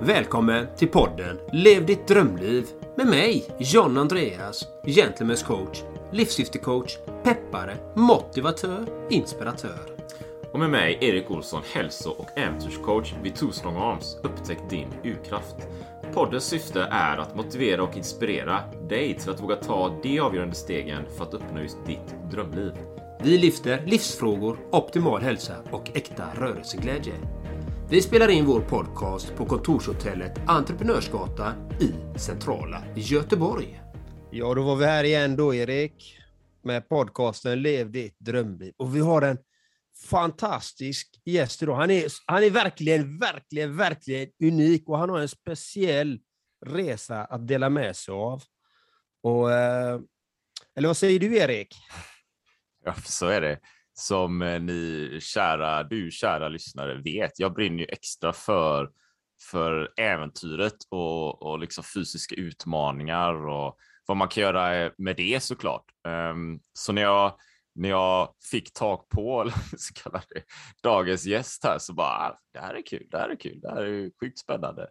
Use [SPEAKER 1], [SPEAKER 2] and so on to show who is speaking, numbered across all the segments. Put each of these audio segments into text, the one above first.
[SPEAKER 1] Välkommen till podden Lev ditt drömliv med mig, John Andreas, gentleman's coach, livssyftecoach, peppare, motivatör, inspiratör.
[SPEAKER 2] Och med mig, Erik Olsson, hälso- och äventyrscoach vid Two Strong Arms. Upptäck din urkraft. Poddens syfte är att motivera och inspirera dig till att våga ta de avgörande stegen för att uppnå just ditt drömliv.
[SPEAKER 1] Vi lyfter livsfrågor, optimal hälsa och äkta rörelseglädje. Vi spelar in vår podcast på kontorshotellet Entreprenörsgatan i centrala Göteborg. Ja, då var vi här igen då, Erik, med podcasten Lev ditt drömliv. Och vi har en fantastisk gäst idag. Han är verkligen unik och han har en speciell resa att dela med sig av. Och, eller vad säger du, Erik?
[SPEAKER 2] Ja, så är det. Som ni kära lyssnare vet, jag brinner ju extra för äventyret och liksom fysiska utmaningar och vad man kan göra med det såklart. Så när jag fick tag på, eller så kallar det, dagens gäst här, så bara, det här är kul, det här är sjukt spännande.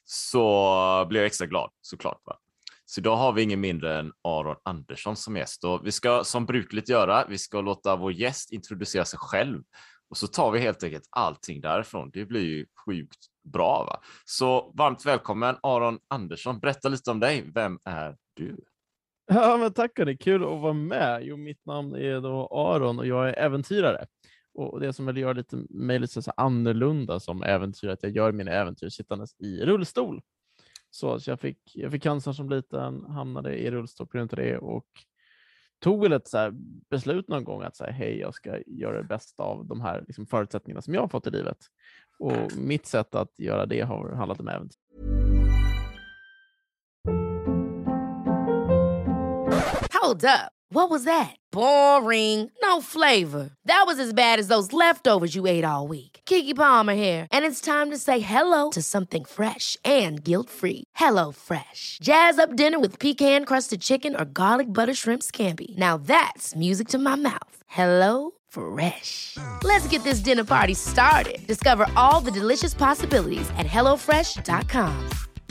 [SPEAKER 2] Så blev jag extra glad, såklart, va. Så idag har vi ingen mindre än Aron Andersson som gäst. Och vi ska som brukligt göra, vi ska låta vår gäst introducera sig själv. Och så tar vi helt enkelt allting därifrån. Det blir ju sjukt bra, va? Så varmt välkommen Aron Andersson. Berätta lite om dig. Vem är du?
[SPEAKER 3] Ja, men tack, det är kul att vara med. Jo, mitt namn är då Aron och jag är äventyrare. Och det som väl gör mig lite så annorlunda som äventyrare, att jag gör mina äventyr sittandes i rullstol. Så jag fick cancer som liten, hamnade i rullstol på grund av det och tog väl ett så här beslut någon gång att säga hej, jag ska göra det bästa av de här liksom förutsättningarna som jag har fått i livet. Och mitt sätt att göra det har handlat om äventyr.
[SPEAKER 4] Hold up. What was that? Boring. No flavor. That was as bad as those leftovers you ate all week. Keke Palmer here, and it's time to say hello to something fresh and guilt-free. Hello Fresh. Jazz up dinner with pecan-crusted chicken or garlic butter shrimp scampi. Now that's music to my mouth. Hello Fresh. Let's get this dinner party started. Discover all the delicious possibilities at hellofresh.com.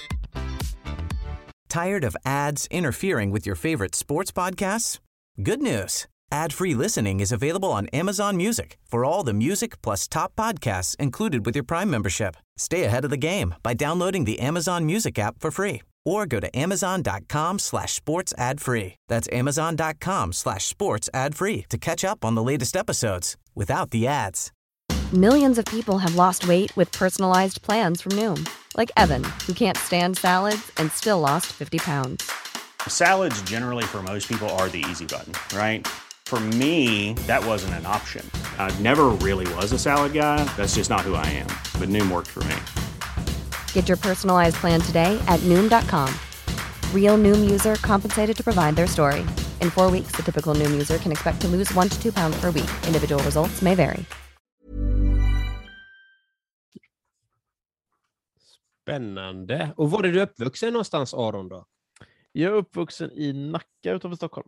[SPEAKER 5] Tired of ads interfering with your favorite sports podcasts? Good news. Ad-free listening is available on Amazon Music for all the music plus top podcasts included with your Prime membership. Stay ahead of the game by downloading the Amazon Music app for free or go to amazon.com/sports ad free. That's amazon.com/sports ad free to catch up on the latest episodes without the ads.
[SPEAKER 6] Millions of people have lost weight with personalized plans from Noom. Like Evan, who can't stand salads and still lost 50 pounds.
[SPEAKER 7] Salads generally for most people are the easy button, right? For me, that wasn't an option. I never really was a salad guy. That's just not who I am. But Noom worked for me.
[SPEAKER 6] Get your personalized plan today at Noom.com. Real Noom user compensated to provide their story. In 4 weeks, the typical Noom user can expect to lose 1 to 2 pounds per week. Individual results may vary.
[SPEAKER 1] Spännande. Och var är du uppvuxen någonstans, Aron, då?
[SPEAKER 3] Jag är uppvuxen i Nacka utanför Stockholm.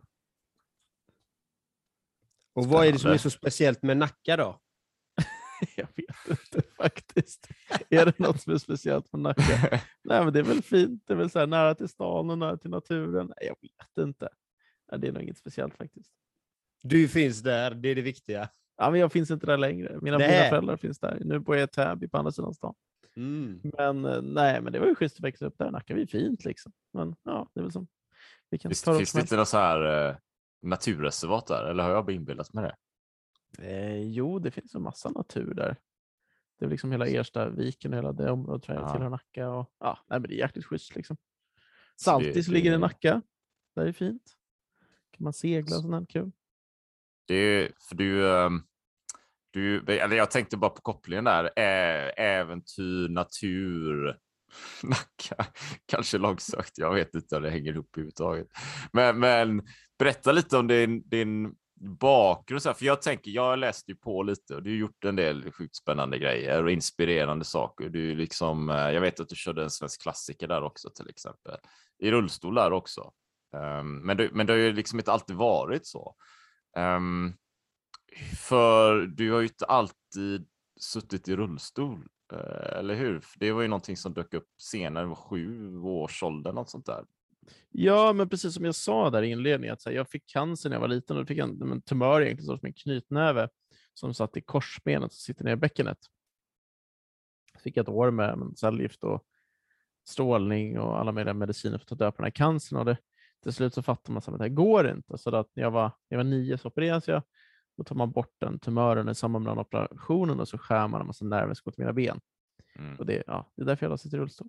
[SPEAKER 1] Och vad är det som är så speciellt med Nacka då?
[SPEAKER 3] Jag vet inte faktiskt. Är det något som är speciellt med Nacka? Nej, men det är väl fint. Det är väl så här nära till stan och nära till naturen. Nej, jag vet inte. Nej, det är nog inget speciellt faktiskt.
[SPEAKER 1] Du finns där, det är det viktiga.
[SPEAKER 3] Ja, men jag finns inte där längre. Mina föräldrar finns där. Nu bor jag i Täby på andra sidan stan. Men nej, men det var ju schysst att växa upp där. Nacka är fint liksom. Men ja, det är väl som vi kan ta
[SPEAKER 2] Finns det inte någon så här naturreservat där? Eller har jag inbillat med det?
[SPEAKER 3] Jo, det finns en massa natur där. Det är liksom hela Ersta viken och hela det området tror jag tillhör Nacka. Och, ja, nej, men det är jäkligt schysst liksom. Saltis ligger i Nacka. Det är fint. Kan man segla och sånt här kul.
[SPEAKER 2] Det är för eller jag tänkte bara på kopplingen där. Äventyr, natur, Nacka. Kanske långsökt. Jag vet inte om det hänger ihop överhuvudtaget. Men berätta lite om din bakgrund. För jag läste ju på lite och du har gjort en del sjukt spännande grejer och inspirerande saker. Du liksom, jag vet att du körde en svensk klassiker där också till exempel. I rullstol där också. Men det har ju liksom inte alltid varit så. För du har ju inte alltid suttit i rullstol. Eller hur? För det var ju någonting som dök upp senare, var 7 års ålder, något sånt där.
[SPEAKER 3] Ja, men precis som jag sa där i inledningen, att så här, jag fick cancer när jag var liten och fick en tumör egentligen som en knytnäve som satt i korsbenet och sitter ner i bäckenet. Fick ett år med cellgift och strålning och alla möjliga mediciner för att ta död på den här cancern. Och till slut så fattar man att det här går inte. Så att när jag var 9 så opererades jag. Då tar man bort den tumören i samband med den operationen och så skär man en massa nerver som går till mina ben. Och det är därför jag sitter i rullstol.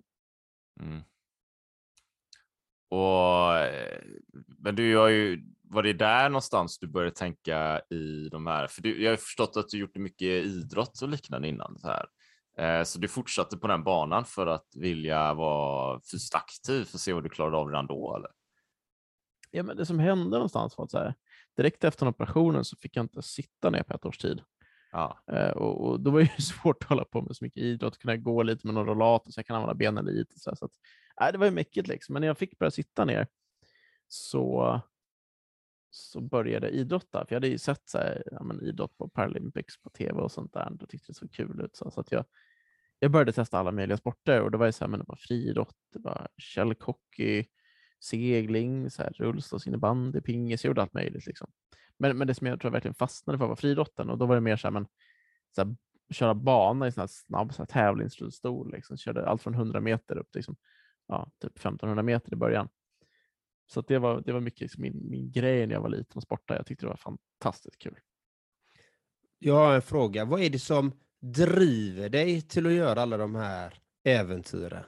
[SPEAKER 2] Men var det där någonstans du började tänka i de här, för jag har förstått att du gjort mycket idrott och liknande innan så här. Så du fortsatte på den banan för att vilja vara fysiskt aktiv för att se vad du klarade av redan då, eller?
[SPEAKER 3] Ja, men det som hände någonstans var att så här, direkt efter operationen så fick jag inte sitta ner på ett års tid.
[SPEAKER 2] Ja.
[SPEAKER 3] Och då var det ju svårt att hålla på med så mycket idrott, kunna gå lite med någon rollator så jag kan använda benen lite. Så att, det var ju mycket liksom. Men när jag fick börja sitta ner så började jag idrotta. För jag hade ju sett så här, idrott på Paralympics på tv och sånt där. Då tyckte det så kul ut. Så att jag började testa alla möjliga sporter. Och det var ju så här, det var friidrott, det var källhockey, segling, så här, rullstolsinnebandy, pingis, jag gjorde allt möjligt liksom. Men det som jag tror jag verkligen fastnade för var friidrotten. Och då var det mer så här, köra bana i sån här snabb så här, tävlingsrullstol. Liksom. Körde allt från 100 meter upp till liksom, typ 1500 meter i början. Så att det var mycket liksom, min grej när jag var liten och sportade. Jag tyckte det var fantastiskt kul.
[SPEAKER 1] Jag har en fråga. Vad är det som driver dig till att göra alla de här äventyren?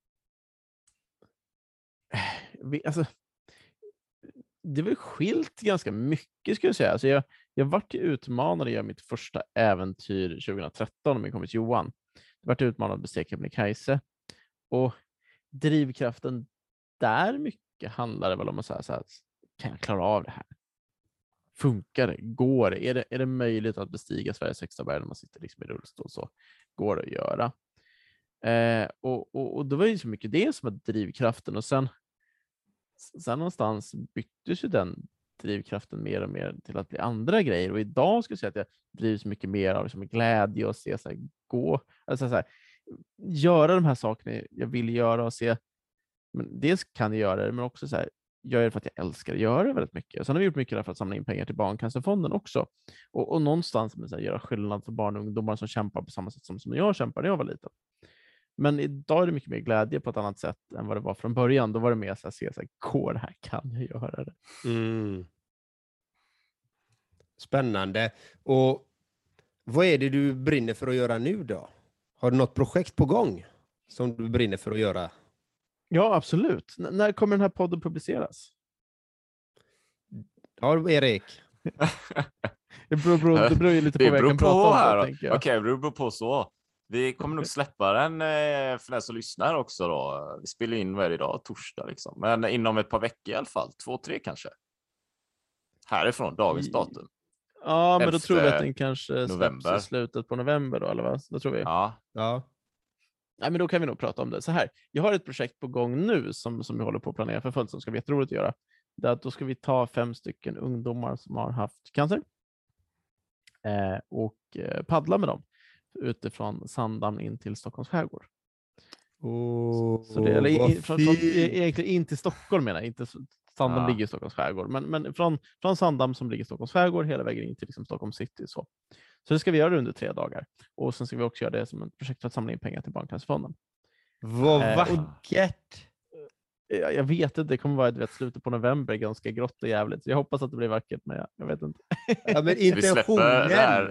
[SPEAKER 3] Det var skilt ganska mycket skulle jag säga. Alltså jag vart utmanad att göra mitt första äventyr 2013 med min kompis Johan. Jag vart utmanad att bestiga Kebnekaise. Och drivkraften där mycket handlar det väl om att säga så här, kan jag klara av det här? Funkar det? Går det? Är det möjligt att bestiga Sveriges högsta berg när man sitter liksom i rullstol? Så går det att göra. Och då var det så mycket det som var drivkraften. Och sen någonstans byttes ju den drivkraften mer och mer till att bli andra grejer. Och idag skulle jag säga att jag drivs mycket mer av liksom glädje och se så här, göra de här sakerna jag vill göra och se. Men dels kan jag göra det, men också så här, gör det för att jag älskar att göra det väldigt mycket. Sen har vi gjort mycket för att samla in pengar till Barncancerfonden också. Och någonstans med så här, göra skillnad för barn och ungdomar som kämpar på samma sätt som jag kämpade när jag var liten. Men idag är det mycket mer glädje på ett annat sätt än vad det var från början. Då var det mer så att se så här, går det här, kan jag göra det?
[SPEAKER 1] Spännande. Och vad är det du brinner för att göra nu då? Har du något projekt på gång som du brinner för att göra?
[SPEAKER 3] Ja, absolut. När kommer den här podden publiceras?
[SPEAKER 1] Ja, Erik.
[SPEAKER 3] Det beror ju lite på vad jag kan prata om.
[SPEAKER 2] Okej, det beror på så. Vi kommer nog släppa den för den som lyssnar också då. Vi spelar in varje dag, torsdag liksom. Men inom ett par veckor i alla fall. 2-3 kanske. Härifrån, dagens datum.
[SPEAKER 3] Ja, men då tror vi att den kanske
[SPEAKER 2] november.
[SPEAKER 3] Släpps i slutet på november då, eller vad? Då tror vi.
[SPEAKER 2] Ja.
[SPEAKER 3] Nej, men då kan vi nog prata om det. Så här, jag har ett projekt på gång nu som jag håller på att planera för fullt som ska bli jätteroligt att göra. Det är att då ska vi ta 5 stycken ungdomar som har haft cancer och paddla med dem utifrån Sandhamn in till Stockholms skärgård. Så det är egentligen in till Stockholm menar jag, inte Sandhamn ligger i Stockholms skärgård, men från Sandhamn som ligger i Stockholms skärgård hela vägen in till liksom Stockholm city så det ska vi göra under 3 dagar och sen ska vi också göra det som ett projekt för att samla in pengar till Barncancerfonden.
[SPEAKER 1] Vad vackert!
[SPEAKER 3] Jag vet inte, det kommer vara ett slutet på november, ganska grått och jävligt. Jag hoppas att det blir vackert, men jag vet inte.
[SPEAKER 1] Ja, men intentionen!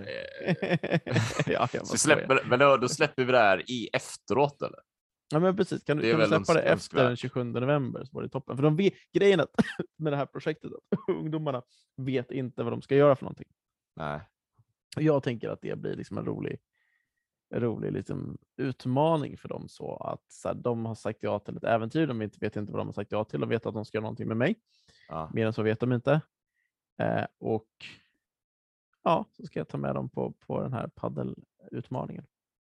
[SPEAKER 2] Men då släpper vi det här i efteråt, eller?
[SPEAKER 3] Ja, men precis. Kan du släppa det efter den 27 november så var det toppen. För grejen med det här projektet att ungdomarna vet inte vad de ska göra för någonting.
[SPEAKER 2] Nej.
[SPEAKER 3] Och jag tänker att det blir liksom en rolig liksom utmaning för dem så att så här, de har sagt ja till ett äventyr, de vet inte vad de har sagt ja till och vet att de ska göra någonting med mig. Mer än så vet de inte. Och så ska jag ta med dem på den här paddelutmaningen.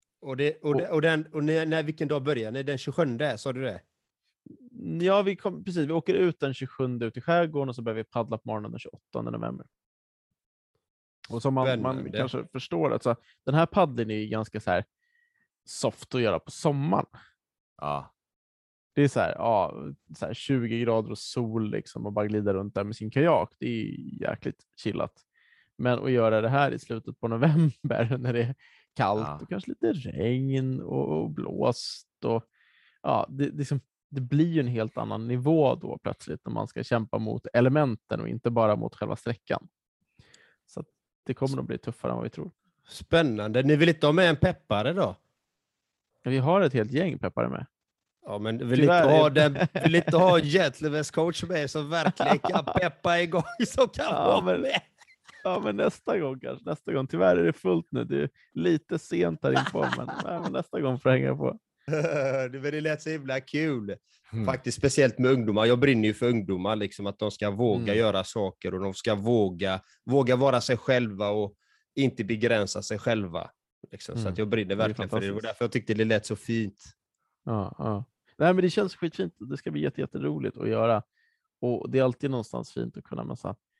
[SPEAKER 1] När vilken dag börjar ni? Den 27, sa du det?
[SPEAKER 3] Ja, vi åker ut den 27 ut i skärgården och så börjar vi paddla på morgonen den 28 november. Och som man kanske förstår att så den här paddeln är ganska så här soft att göra på sommaren.
[SPEAKER 2] Ja.
[SPEAKER 3] Det är så här 20 grader och sol liksom, och bara glida runt där med sin kajak. Det är jäkligt chillat. Men att göra det här i slutet på november när det är kallt och kanske lite regn och blåst. Och, det blir ju en helt annan nivå då plötsligt när man ska kämpa mot elementen och inte bara mot själva sträckan. Så det kommer att bli tuffare än vad vi tror.
[SPEAKER 1] Spännande. Ni vill inte ha med en peppare då?
[SPEAKER 3] Vi har ett helt gäng peppare med.
[SPEAKER 1] Ja, men vill inte ha Gentlemen's coach med som verkligen kan peppa igång som kan vara med.
[SPEAKER 3] Ja, men nästa gång kanske. Nästa gång. Tyvärr är det fullt nu. Det är lite sent här inför, men nästa gång får jag hänga på.
[SPEAKER 1] Det lät så himla kul. Faktiskt speciellt med ungdomar. Jag brinner ju för ungdomar, liksom, att de ska våga göra saker och de ska våga vara sig själva och inte begränsa sig själva. Liksom. Så att jag brinner verkligen för det. Och därför jag tyckte det lät så fint.
[SPEAKER 3] Ja. Nej, men det känns skitfint. Det ska bli jätteroligt att göra. Och det är alltid någonstans fint att kunna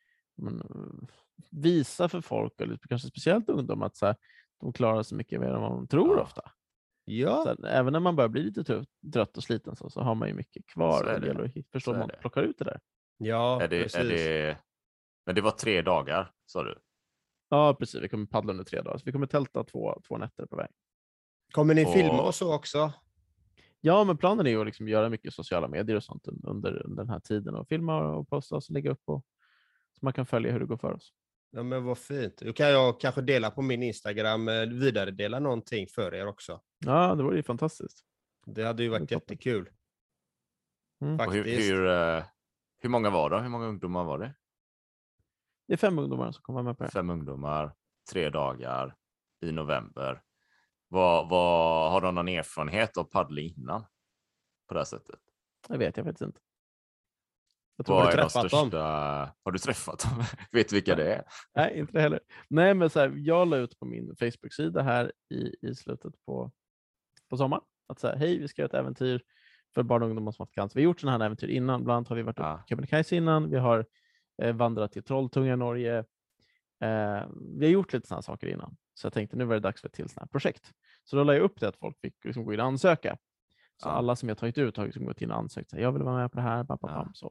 [SPEAKER 3] visa för folk, eller kanske speciellt ungdomar, att så här, de klarar så mycket mer än vad de tror ofta.
[SPEAKER 1] Ja.
[SPEAKER 3] Så här, även när man börjar bli lite trött och sliten så har man ju mycket kvar. Och det gäller att förstå att man plockar ut det där.
[SPEAKER 1] Ja,
[SPEAKER 2] Men det var 3 dagar, sa du?
[SPEAKER 3] Ja, precis. Vi kommer paddla under 3 dagar. Så vi kommer tälta 2 nätter på väg.
[SPEAKER 1] Kommer ni filma och så också?
[SPEAKER 3] Ja, men planen är ju att liksom göra mycket sociala medier och sånt under den här tiden. Och filma och posta och lägga upp. Så man kan följa hur det går för oss.
[SPEAKER 1] Ja, men vad fint. Då kan jag kanske dela på min Instagram, vidaredela någonting för er också.
[SPEAKER 3] Ja, det vore ju fantastiskt.
[SPEAKER 1] Det hade ju varit jättekul.
[SPEAKER 2] Och hur många var det? Hur många ungdomar var det?
[SPEAKER 3] Det är 5 ungdomar som kommer med på det.
[SPEAKER 2] 5 ungdomar, 3 dagar i november. Har de någon erfarenhet av paddling innan? På det här sättet?
[SPEAKER 3] Jag vet faktiskt inte.
[SPEAKER 1] Har
[SPEAKER 2] du träffat dem? Vet du vilka det är?
[SPEAKER 3] Nej, inte det heller. Nej, men så här, jag la ut på min Facebook-sida här i slutet på sommaren att säga, hej, vi ska göra ett äventyr för barn och ungdomar som haft cancer. Vi har gjort sådana här äventyr innan. Bland annat har vi varit uppe på Kebnekaise innan. Vi har vandrat till Trolltunga i Norge. Vi har gjort lite sådana saker innan. Så jag tänkte, nu var det dags för ett till sådana här projekt. Så då la jag upp det att folk fick liksom gå in och ansöka. Så alla som jag tagit ut har liksom gått in och ansökt. Jag vill vara med på det här. Så.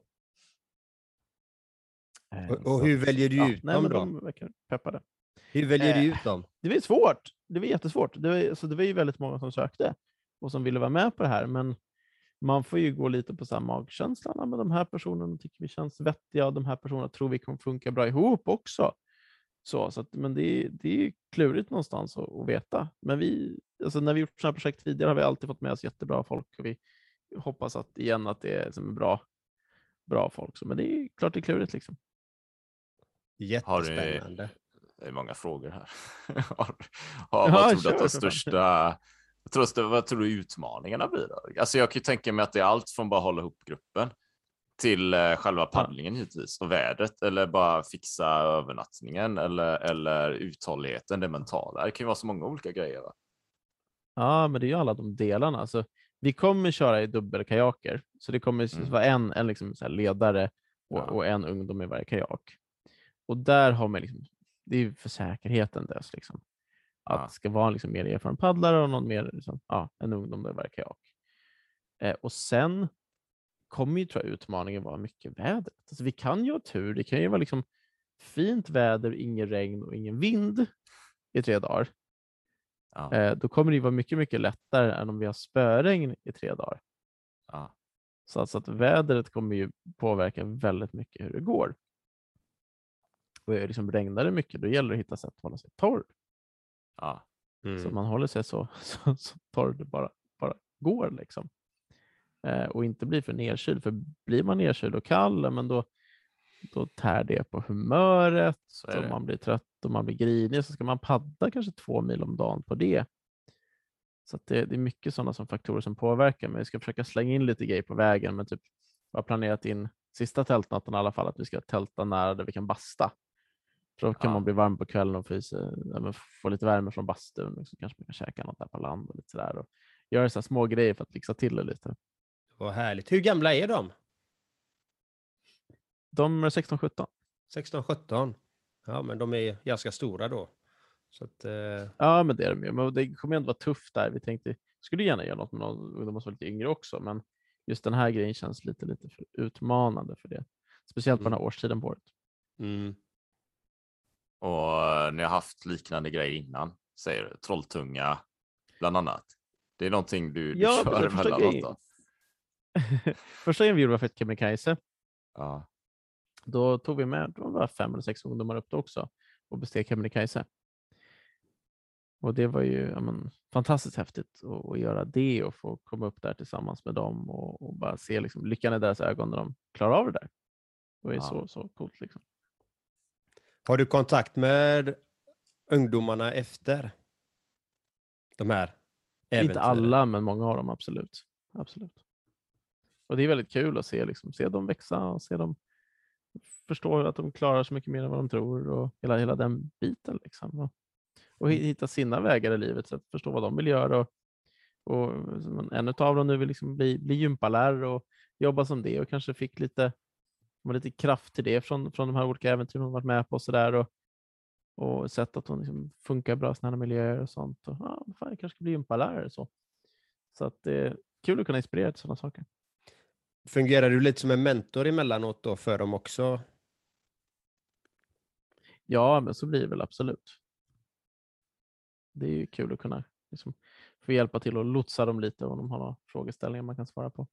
[SPEAKER 1] Och hur väljer du ut dem då?
[SPEAKER 3] De verkar peppade.
[SPEAKER 1] Hur väljer du ut dem?
[SPEAKER 3] Det var svårt. Det var jättesvårt. Det var ju väldigt många som sökte och som ville vara med på det här. Men man får ju gå lite på samma magkänsla. Men de här personerna tycker vi känns vettiga och de här personerna tror vi kommer funka bra ihop också. Men det är klurigt någonstans att veta. Men när vi gjort sådana här projekt tidigare har vi alltid fått med oss jättebra folk och vi hoppas att det är som bra folk. Men det är klart det är klurigt liksom.
[SPEAKER 1] Jättespännande.
[SPEAKER 2] Det är många frågor här. Vad tror du utmaningarna blir då? Alltså jag kan ju tänka mig att det är allt från bara hålla ihop gruppen till själva paddlingen givetvis och vädret eller bara fixa övernattningen eller uthålligheten, det mentala. Det kan ju vara så många olika grejer, va?
[SPEAKER 3] Ja, men det är ju alla de delarna. Alltså, vi kommer köra i dubbelkajaker, så det kommer vara en liksom så här ledare och en ungdom i varje kajak. Och där har man liksom, det är ju för säkerheten dess liksom. Att det ska vara liksom mer erfaren paddlare och någon mer liksom, en ungdom i varje kajak. Och sen kommer ju tror jag utmaningen vara mycket vädret. Alltså, vi kan ju ha tur. Det kan ju vara liksom fint väder, ingen regn och ingen vind i 3 dagar. Då kommer det vara mycket, mycket lättare än om vi har spöregn i 3 dagar. Så att vädret kommer ju påverka väldigt mycket hur det går. Och liksom regnar det mycket, då gäller det att hitta sätt att hålla sig torr. Så man håller sig så torr det bara går liksom. Och inte bli för nedkyld. För blir man nedkyld och kall, men då tär det på humöret. Så man blir trött och man blir grinig. Så ska man paddla kanske 2 mil om dagen på det. Så att det är mycket sådana som faktorer som påverkar. Men vi ska försöka slänga in lite grejer på vägen. Men typ jag har planerat in sista tältnatten i alla fall. Att vi ska tälta nära där vi kan basta. För då kan man bli varm på kvällen och få lite värme från bastun. Så kanske man kan käka något där på land och lite sådär. Och göra så här små grejer för att fixa till det lite.
[SPEAKER 1] Vad härligt. Hur gamla är de?
[SPEAKER 3] De är 16-17.
[SPEAKER 1] 16-17. Ja, men de är ganska stora då. Så att,
[SPEAKER 3] Ja, men det är de ju. Men det kommer ändå vara tufft där. Vi tänkte, skulle gärna göra något med någon ungdomar som var lite yngre också, men just den här grejen känns lite för utmanande för det. Speciellt på den här årstiden på året.
[SPEAKER 1] Mm.
[SPEAKER 2] Och ni har haft liknande grejer innan, säger du. Trolltunga, bland annat. Det är någonting du kör emellanåt då.
[SPEAKER 3] Första gången vi gjorde var för Kebnekaise.
[SPEAKER 2] Ja.
[SPEAKER 3] Då tog vi med, det var 5 eller 6 ungdomar upp också och besteg Kebnekaise. Och det var ju fantastiskt häftigt att göra det och få komma upp där tillsammans med dem och bara se liksom lyckan i deras ögon när de klarar av det där. Det är så coolt liksom.
[SPEAKER 1] Har du kontakt med ungdomarna efter de här äventyren?
[SPEAKER 3] Inte alla, men många av dem absolut. Och det är väldigt kul att se dem växa och se dem förstå att de klarar så mycket mer än vad de tror och hela den biten liksom. Och hitta sina vägar i livet så att förstå vad de vill göra och en av dem nu vill liksom bli gympalärare och jobba som det och kanske fick lite kraft till det från de här olika äventyren hon varit med på så där och sett att hon liksom funkar bra i sådana här miljöer och sånt och fan, jag kanske ska bli gympalärare så att det är kul att kunna inspirera till sådana saker.
[SPEAKER 1] Fungerar du lite som en mentor emellanåt då för dem också?
[SPEAKER 3] Ja, men så blir det väl absolut. Det är ju kul att kunna liksom få hjälpa till och lotsa dem lite om de har några frågeställningar man kan svara på.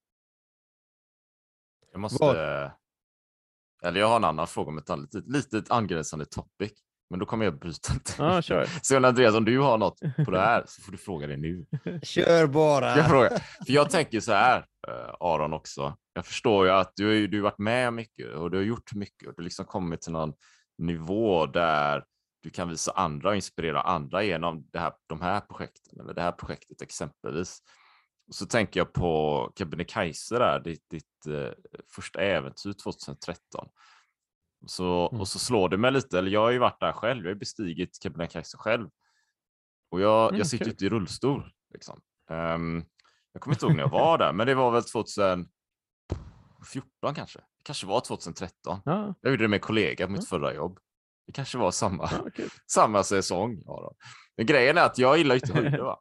[SPEAKER 2] Jag har en annan fråga om ett litet angränsande topic. Men då kommer jag bryta det.
[SPEAKER 3] Ja, kör.
[SPEAKER 2] Så Andreas, om du har något på det här så får du fråga det nu.
[SPEAKER 1] Kör bara.
[SPEAKER 2] För jag tänker så här, Aron också. Jag förstår ju att du har varit med mycket och du har gjort mycket. Och du liksom kommit till någon nivå där du kan visa andra och inspirera andra genom de här projekten. Eller det här projektet exempelvis. Och så tänker jag på Kebnekaise där, ditt första äventyr 2013. Och så slår det mig lite, eller jag har ju varit där själv, jag har bestigit Kebnekaise själv. Och jag sitter ute i rullstol. Liksom. Jag kommer inte ihåg när jag var där, men det var väl 2014 kanske. Det kanske var 2013. Ja. Jag gjorde det med en kollega på mitt förra jobb. Det kanske var samma säsong. Ja då. Men grejen är att jag gillar inte höjder, va?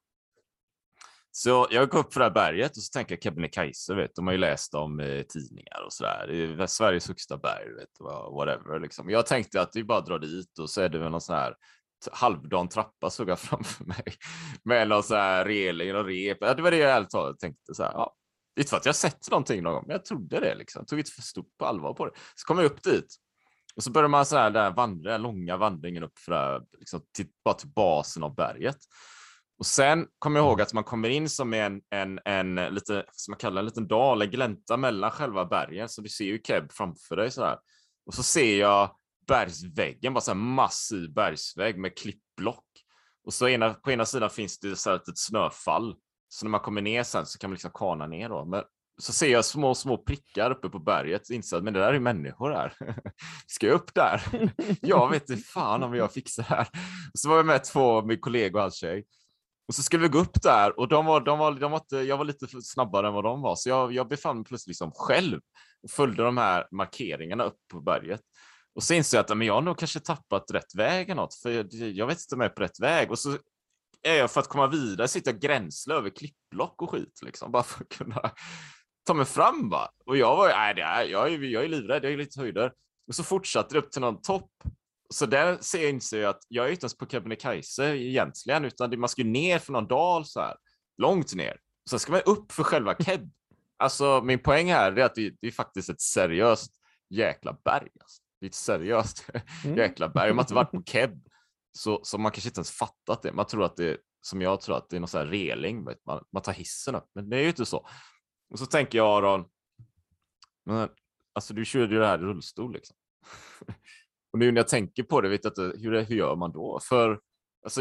[SPEAKER 2] Så jag går upp för det här berget och så tänker jag Kebnekaise, vet, de har ju läst om tidningar och sådär. Det är Sveriges högsta berg, vet, whatever. Liksom. Jag tänkte att vi bara drar dit och så är det väl någon sån här halvdan trappa såg jag framför mig. Med någon sån här reling och rep. Det var det jag ärligt talat tänkte så här. Ja, det är inte för att jag sett någonting någon gång, men jag trodde det liksom. Jag tog inte för stort på allvar på det. Så kom jag upp dit. Och så börjar man så här den långa vandringen upp för här, liksom, bara till basen av berget. Och sen kommer jag ihåg att man kommer in som en lite, som man kallar en liten dal, en glänta mellan själva bergen. Så du ser ju Keb framför dig så här. Och så ser jag bergsväggen, bara så här massiv bergsvägg med klippblock. Och så på ena sidan finns det så här ett snöfall. Så när man kommer ner sen så kan man liksom kana ner då. Men så ser jag små prickar uppe på berget. Inser att men det där är människor här. Ska jag upp där? Jag vet inte fan om jag fixar det här. Och så var jag med 2 min kollega och hans tjej. Och så skulle vi gå upp där och jag var lite snabbare än vad de var. Så jag befann mig plötsligt liksom själv och följde de här markeringarna upp på berget. Och så insåg jag att men jag har nog kanske tappat rätt väg eller något. För jag vet inte om jag är på rätt väg. Och så är jag för att komma vidare sitter jag gränsle över klippblock och skit. Liksom, bara för att kunna ta mig fram. Va? Och jag är livrädd, jag är lite höjder. Och så fortsatte det upp till någon topp. Så där inser jag att jag är inte ens på Kebnekaise egentligen, utan man ska ju ner för någon dal så här, långt ner. Så ska man upp för själva Keb. Alltså min poäng här är att det är faktiskt ett seriöst jäkla berg. Alltså. Det är ett seriöst jäkla berg. Om man inte varit på Keb så man kanske inte ens fattat det. Man tror att det, som jag tror att det är någon sån här reling. Man tar hissen upp, men det är ju inte så. Och så tänker jag, Aron, men alltså du körde ju det här i rullstol liksom. Och nu när jag tänker på det, vet jag inte, hur gör man då? För alltså,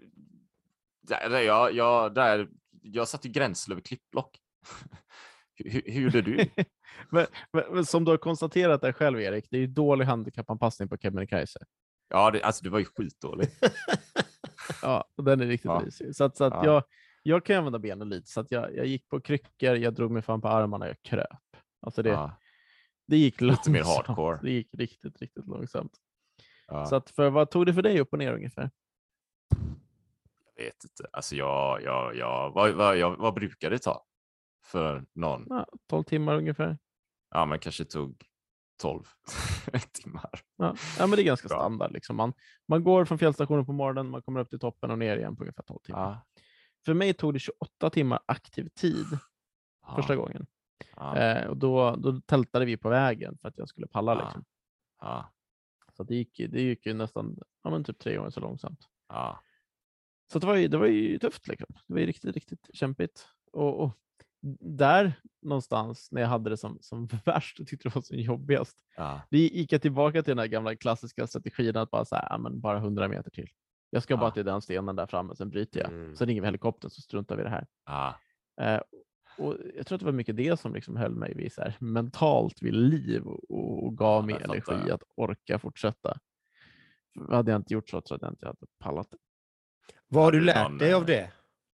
[SPEAKER 2] jag satt i gränsle över klippblock. hur gjorde du?
[SPEAKER 3] men som du har konstaterat där själv, Erik, det är ju dålig handikappanpassning på Kebnekaise.
[SPEAKER 2] Ja, det var ju skitdåligt.
[SPEAKER 3] Ja, den är riktigt risig. Så att jag kan använda benen lite. Så att jag gick på kryckor, jag drog mig fram på armarna, jag kröp. Alltså det gick lite mer hardcore. Det gick riktigt, riktigt långsamt. Ja. Så att vad tog det för dig upp och ner ungefär?
[SPEAKER 2] Jag vet inte. Alltså vad brukar det ta för någon?
[SPEAKER 3] Ja, 12 timmar ungefär.
[SPEAKER 2] Ja, men kanske tog 12 timmar.
[SPEAKER 3] Ja, men det är ganska
[SPEAKER 2] Bra.
[SPEAKER 3] standard. Liksom. Man går från fjällstationen på morgonen, man kommer upp till toppen och ner igen på ungefär 12 timmar.
[SPEAKER 2] Ja.
[SPEAKER 3] För mig tog det 28 timmar aktiv tid första gången.
[SPEAKER 2] Ja.
[SPEAKER 3] Och då tältade vi på vägen för att jag skulle palla. Liksom.
[SPEAKER 2] Ja.
[SPEAKER 3] Så det gick ju nästan typ 3 gånger så långsamt.
[SPEAKER 2] Ja.
[SPEAKER 3] Så det var ju tufft. Liksom. Det var ju riktigt, riktigt kämpigt. Och där någonstans när jag hade det som värst och tyckte det var som jobbigast.
[SPEAKER 2] Ja.
[SPEAKER 3] Det gick jag tillbaka till den här gamla klassiska strategin att bara så här, bara 100 meter till. Jag ska bara till den stenen där framme, sen bryter jag. Sen ringer vi helikoptern så struntar vi i det här.
[SPEAKER 2] Ja.
[SPEAKER 3] Och jag tror att det var mycket det som liksom höll mig vid så här, mentalt vid liv och gav mig energi att orka fortsätta. För hade jag inte gjort så tror jag inte jag hade pallat det.
[SPEAKER 1] Vad har du lärt dig av det?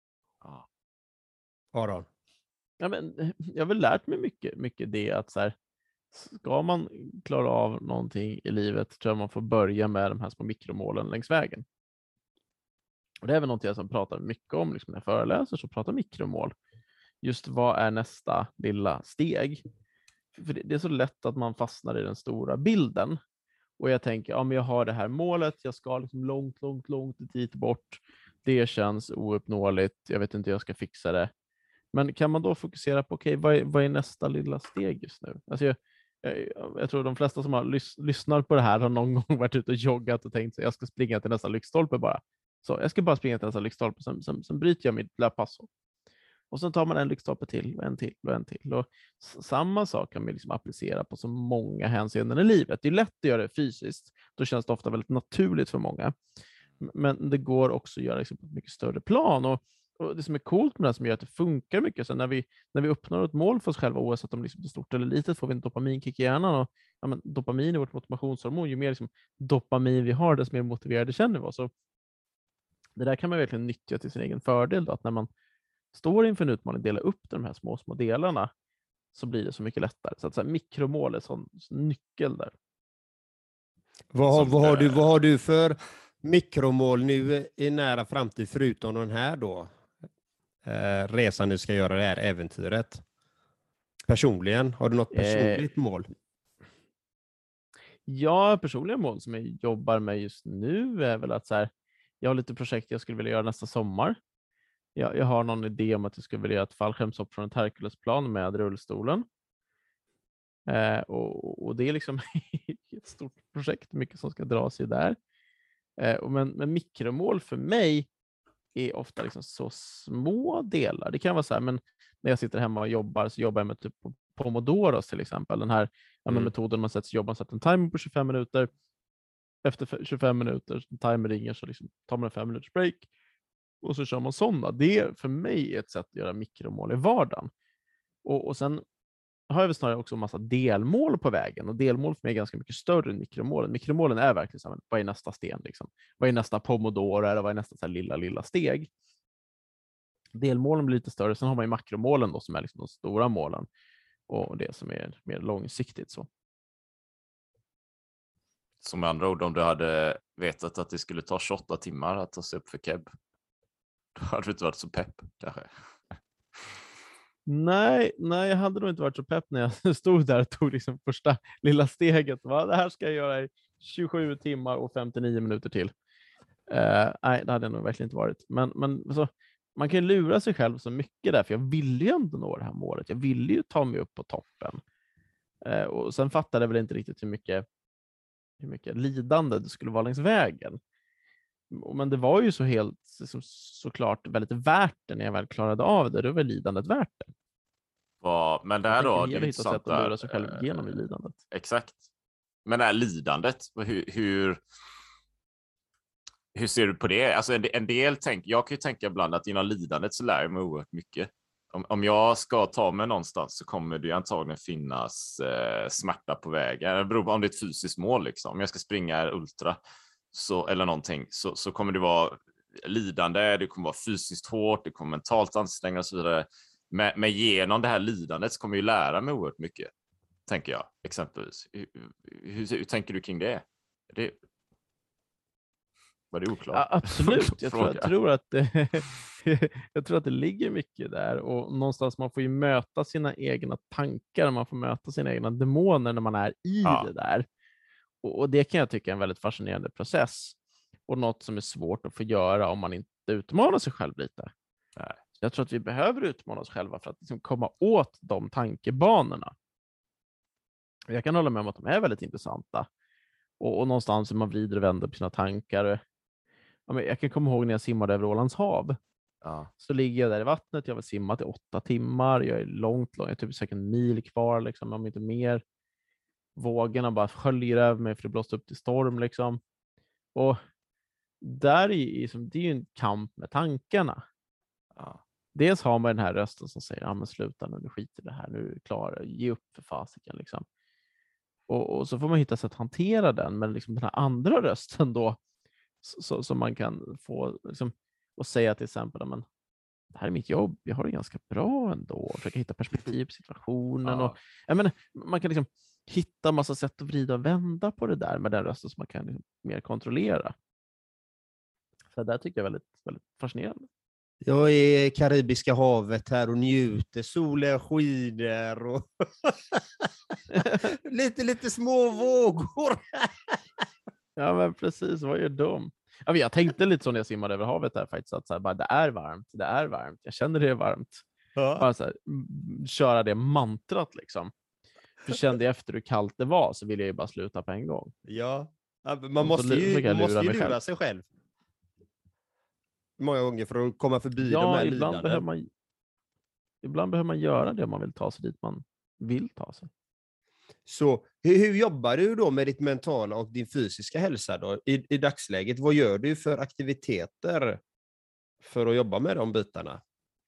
[SPEAKER 1] Aron?
[SPEAKER 3] Ja, men jag har väl lärt mig mycket det att så här, ska man klara av någonting i livet tror jag man får börja med de här små mikromålen längs vägen. Och det är väl någonting jag som pratar mycket om liksom när jag föreläser, så pratar mikromål. Just vad är nästa lilla steg? För det är så lätt att man fastnar i den stora bilden. Och jag tänker, men jag har det här målet, jag ska liksom långt dit bort. Det känns ouppnåeligt, jag vet inte hur jag ska fixa det. Men kan man då fokusera på, vad är nästa lilla steg just nu? Alltså jag tror de flesta som har lyssnat på det här har någon gång varit ute och joggat och tänkt sig jag ska springa till nästa lyktstolpe bara. Så jag ska bara springa till nästa lyktstolpe, sen bryter jag mitt löppass. Och så tar man en lyktstolpe till och en till och en till. Och samma sak kan man liksom applicera på så många hänseenden i livet. Det är lätt att göra det fysiskt. Då känns det ofta väldigt naturligt för många. Men det går också att göra liksom på ett mycket större plan. Och det som är coolt med det som gör att det funkar mycket, så när vi uppnår ett mål för oss själva, oavsett om det är stort eller litet, får vi en dopaminkick i hjärnan. Och dopamin är vårt motivationshormon. Ju mer liksom dopamin vi har, desto mer motiverade känner vi oss. Så det där kan man verkligen nyttja till sin egen fördel. Då, att när man står inför en utmaning, dela upp de här små delarna, så blir det så mycket lättare. Så att mikromål är sån nyckel där.
[SPEAKER 1] Vad har du för mikromål nu i nära framtid, förutom den här då? Resan du ska göra, det här äventyret. Personligen, har du något personligt mål?
[SPEAKER 3] Ja, personliga mål som jag jobbar med just nu är väl att så här, jag har lite projekt jag skulle vilja göra nästa sommar. Jag har någon idé om att jag skulle vilja göra ett fallskärmshopp från ett Herkulesplan med rullstolen. Och det är liksom ett stort projekt, mycket som ska dras i där. Men mikromål för mig är ofta liksom så små delar. Det kan vara så här, men när jag sitter hemma och jobbar, så jobbar jag med typ Pomodoros till exempel. Den här metoden man sätter en timer på 25 minuter. Efter 25 minuter, timer ringer, så liksom tar man en 5 minuters break. Och så kör man sådana. Det för mig är ett sätt att göra mikromål i vardagen. Och sen har jag väl snarare också en massa delmål på vägen. Och delmål för mig är ganska mycket större än mikromålen. Mikromålen är verkligen så här, vad är nästa sten? Liksom? Vad är nästa pomodoro? Eller vad är nästa så här lilla steg? Delmålen blir lite större. Sen har man ju makromålen då, som är liksom de stora målen. Och det som är mer långsiktigt så.
[SPEAKER 2] Som med andra ord, om du hade vetat att det skulle ta 28 timmar att ta sig upp för Keb, då hade du inte varit så pepp kanske.
[SPEAKER 3] Nej, jag hade nog inte varit så pepp när jag stod där och tog liksom första lilla steget. Det här ska jag göra i 27 timmar och 59 minuter till. Nej, det hade jag nog verkligen inte varit. Men så, man kan lura sig själv så mycket där, för jag ville ju ändå nå det här målet. Jag ville ju ta mig upp på toppen. Och sen fattade jag väl inte riktigt hur mycket lidande det skulle vara längs vägen. Men det var ju så helt såklart väldigt värt det när jag väl klarade av det. Då var lidandet värt det.
[SPEAKER 2] Men det här då, det är
[SPEAKER 3] intressant att lura sig själv genom lidandet.
[SPEAKER 2] Exakt. Men det här lidandet, hur ser du på det? Alltså en del jag kan ju tänka ibland att inom lidandet så lär jag mig oerhört mycket. Om jag ska ta mig någonstans så kommer det antagligen finnas smärta på vägen. Det beror på om det är ett fysiskt mål. Liksom. Om jag ska springa ultra eller någonting så kommer det vara lidande. Det kommer vara fysiskt hårt. Det kommer mentalt ansträngande och så vidare. Men genom det här lidandet så kommer jag lära mig oerhört mycket. Tänker jag exempelvis. Hur tänker du kring det? Var det oklart?
[SPEAKER 3] Ja, absolut. Jag
[SPEAKER 2] Fråga.
[SPEAKER 3] tror att det, jag tror att det ligger mycket där, och någonstans man får ju möta sina egna tankar, man får möta sina egna demoner när man är i det där. Och det kan jag tycka är en väldigt fascinerande process, och något som är svårt att få göra om man inte utmanar sig själv lite.
[SPEAKER 2] Nej.
[SPEAKER 3] Jag tror att vi behöver utmana oss själva för att liksom komma åt de tankebanorna. Jag kan hålla med om att de är väldigt intressanta. Och någonstans hur man vrider och vänder på sina tankar. Jag kan komma ihåg när jag simmade över Ålands hav.
[SPEAKER 2] Ja.
[SPEAKER 3] Så ligger jag där i vattnet. Jag har simmat i 8 timmar. Jag är långt. Jag är typ säkert en mil kvar, liksom, om inte mer. Vågorna bara sköljer över mig för det blåste upp till storm. Liksom. Och där det är ju en kamp med tankarna.
[SPEAKER 2] Ja.
[SPEAKER 3] Dels har man den här rösten som säger, men sluta nu, skit i det här, nu är du klar, ge upp för fasiken. Liksom. Och så får man hitta sätt att hantera den, men liksom den här andra rösten då, som man kan få liksom, och säga till exempel, men det här är mitt jobb, jag har det ganska bra ändå, försöka hitta perspektiv på situationen. Och, man kan liksom hitta massa sätt att vrida och vända på det där med den rösten som man kan liksom mer kontrollera. Så det där tycker jag är väldigt, väldigt fascinerande.
[SPEAKER 1] Jag är i Karibiska havet här och njuter, solen skiner och lite små vågor.
[SPEAKER 3] Ja, men precis, vad gör de? Ja, men jag tänkte lite så när jag simmade över havet där faktiskt, att så här, bara, det är varmt, jag känner det är varmt.
[SPEAKER 1] Ja.
[SPEAKER 3] Bara så här, köra det mantrat liksom. För kände jag efter hur kallt det var så ville jag ju bara sluta på en gång.
[SPEAKER 1] Ja, man måste ju lura sig själv. Många gånger för att komma förbi de här lidandena.
[SPEAKER 3] Ibland behöver man göra det om man vill ta sig dit man vill ta sig.
[SPEAKER 1] Så hur jobbar du då med ditt mentala och din fysiska hälsa då i dagsläget? Vad gör du för aktiviteter för att jobba med de bitarna?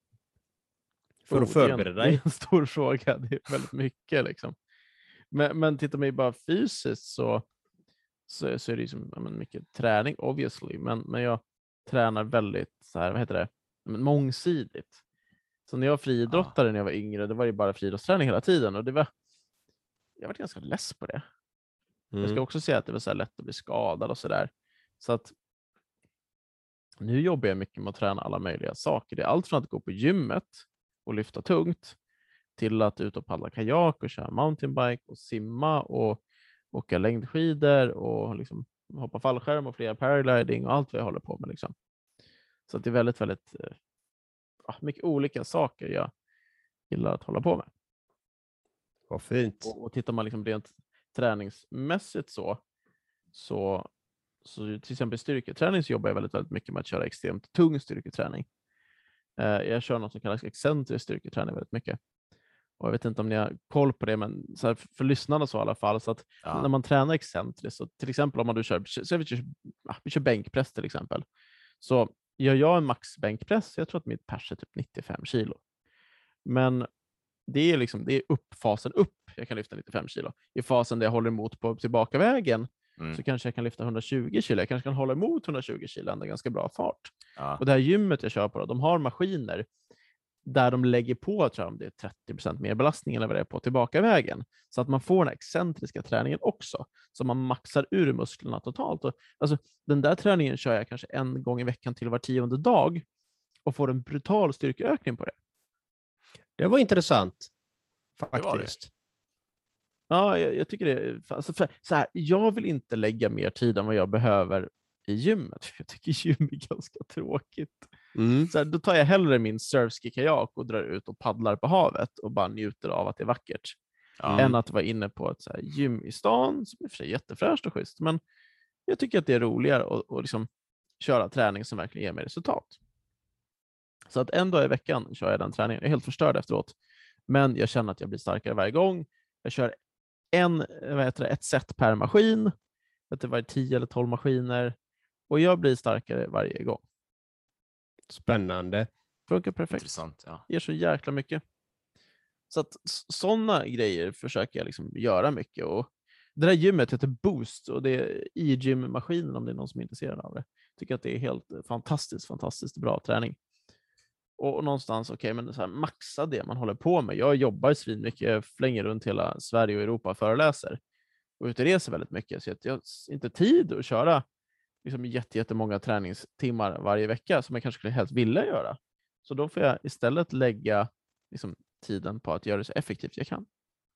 [SPEAKER 1] För att förbereda dig?
[SPEAKER 3] Det är en stor fråga, det är väldigt mycket liksom. Men tittar man ju bara fysiskt så är det liksom mycket träning obviously, men jag tränar väldigt så här, vad heter det, mångsidigt. Så när jag var friidrottare när jag var yngre, det var ju bara friidrottsträning hela tiden, och jag var ganska less på det. Jag ska också säga att det var så här lätt att bli skadad och sådär. Så att nu jobbar jag mycket med att träna alla möjliga saker. Det är allt från att gå på gymmet och lyfta tungt till att ut och paddla kajak och köra mountainbike och simma och åka längdskidor och liksom hoppa fallskärm och flera paragliding och allt vad jag håller på med. Liksom. Så att det är väldigt, väldigt mycket olika saker jag gillar att hålla på med.
[SPEAKER 1] Vad fint.
[SPEAKER 3] Och tittar man liksom rent träningsmässigt så till exempel styrketräning, så jobbar jag väldigt, väldigt mycket med att köra extremt tung styrketräning. Jag kör något som kallas excentrisk styrketräning väldigt mycket. Och jag vet inte om ni har koll på det, men så här, för lyssnarna så i alla fall, så att när man tränar excentriskt, så till exempel om man vi kör bänkpress till exempel, så gör jag en max bänkpress, jag tror att mitt pers är typ 95 kilo. Men det är fasen upp, jag kan lyfta 95 kilo. I fasen där jag håller emot på tillbakavägen så kanske jag kan lyfta 120 kilo. Jag kanske kan hålla emot 120 kilo ändå ganska bra fart. Ja. Och det här gymmet jag kör på, de har maskiner där de lägger på, tror jag, om det är 30% mer belastning eller vad det är på tillbakavägen. Så att man får den excentriska träningen också. Så man maxar ur musklerna totalt. Och, alltså, den där träningen kör jag kanske 1 gång i veckan till var 10:e dag och får en brutal styrkeökning på det.
[SPEAKER 1] Det var intressant, faktiskt.
[SPEAKER 3] Det var det. Ja, jag tycker det. Alltså så här, jag vill inte lägga mer tid än vad jag behöver i gymmet. Jag tycker gym är ganska tråkigt. Så här, då tar jag hellre min surfski-kajak och drar ut och paddlar på havet och bara njuter av att det är vackert. Än att vara inne på ett så här gym i stan som är för sig jättefräscht och schysst. Men jag tycker att det är roligare att liksom köra träning som verkligen ger mig resultat. Så att 1 dag i veckan kör jag den träningen. Jag är helt förstörd efteråt. Men jag känner att jag blir starkare varje gång. Jag kör ett set per maskin. Det var 10 eller 12 maskiner. Och jag blir starkare varje gång.
[SPEAKER 1] Spännande.
[SPEAKER 3] Funkar perfekt.
[SPEAKER 2] Intressant, ja.
[SPEAKER 3] Ger så jäkla mycket. Så att sådana grejer försöker jag liksom göra mycket. Och det där gymmet heter Boost. Och det är e-gym-maskinen om det är någon som är intresserad av det. Jag tycker att det är helt fantastiskt bra träning. Och någonstans, men så här, maxa det man håller på med. Jag jobbar svinmycket, jag flänger runt hela Sverige och Europa och föreläser. Och ute reser väldigt mycket. Så jag har inte tid att köra liksom jättemånga träningstimmar varje vecka som jag kanske skulle helst vilja göra. Så då får jag istället lägga liksom tiden på att göra det så effektivt jag kan.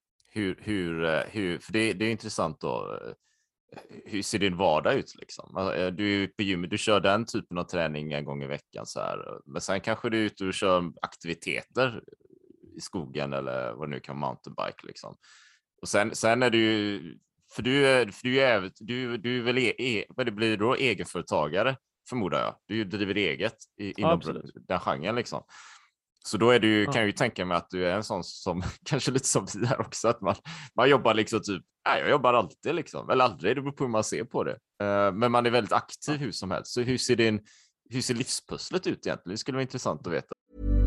[SPEAKER 2] För det är intressant då. Hur ser din vardag ut liksom? Du är på gymmet, du kör den typen av träning en gång i veckan så här. Men sen kanske du är ute och kör aktiviteter i skogen eller vad det nu kan, mountainbike liksom. Och sen är du ju, för du är väl vad det blir då, egenföretagare förmodar jag. Du driver eget inom den genren liksom. Så då är du, kan jag ju tänka mig att du är en sån som kanske lite som vi här också, att man jobbar liksom typ, jag jobbar alltid liksom, eller aldrig, det beror på hur man ser på det. Men man är väldigt aktiv hur som helst. Så hur ser livspusslet ut egentligen? Det skulle vara intressant att veta.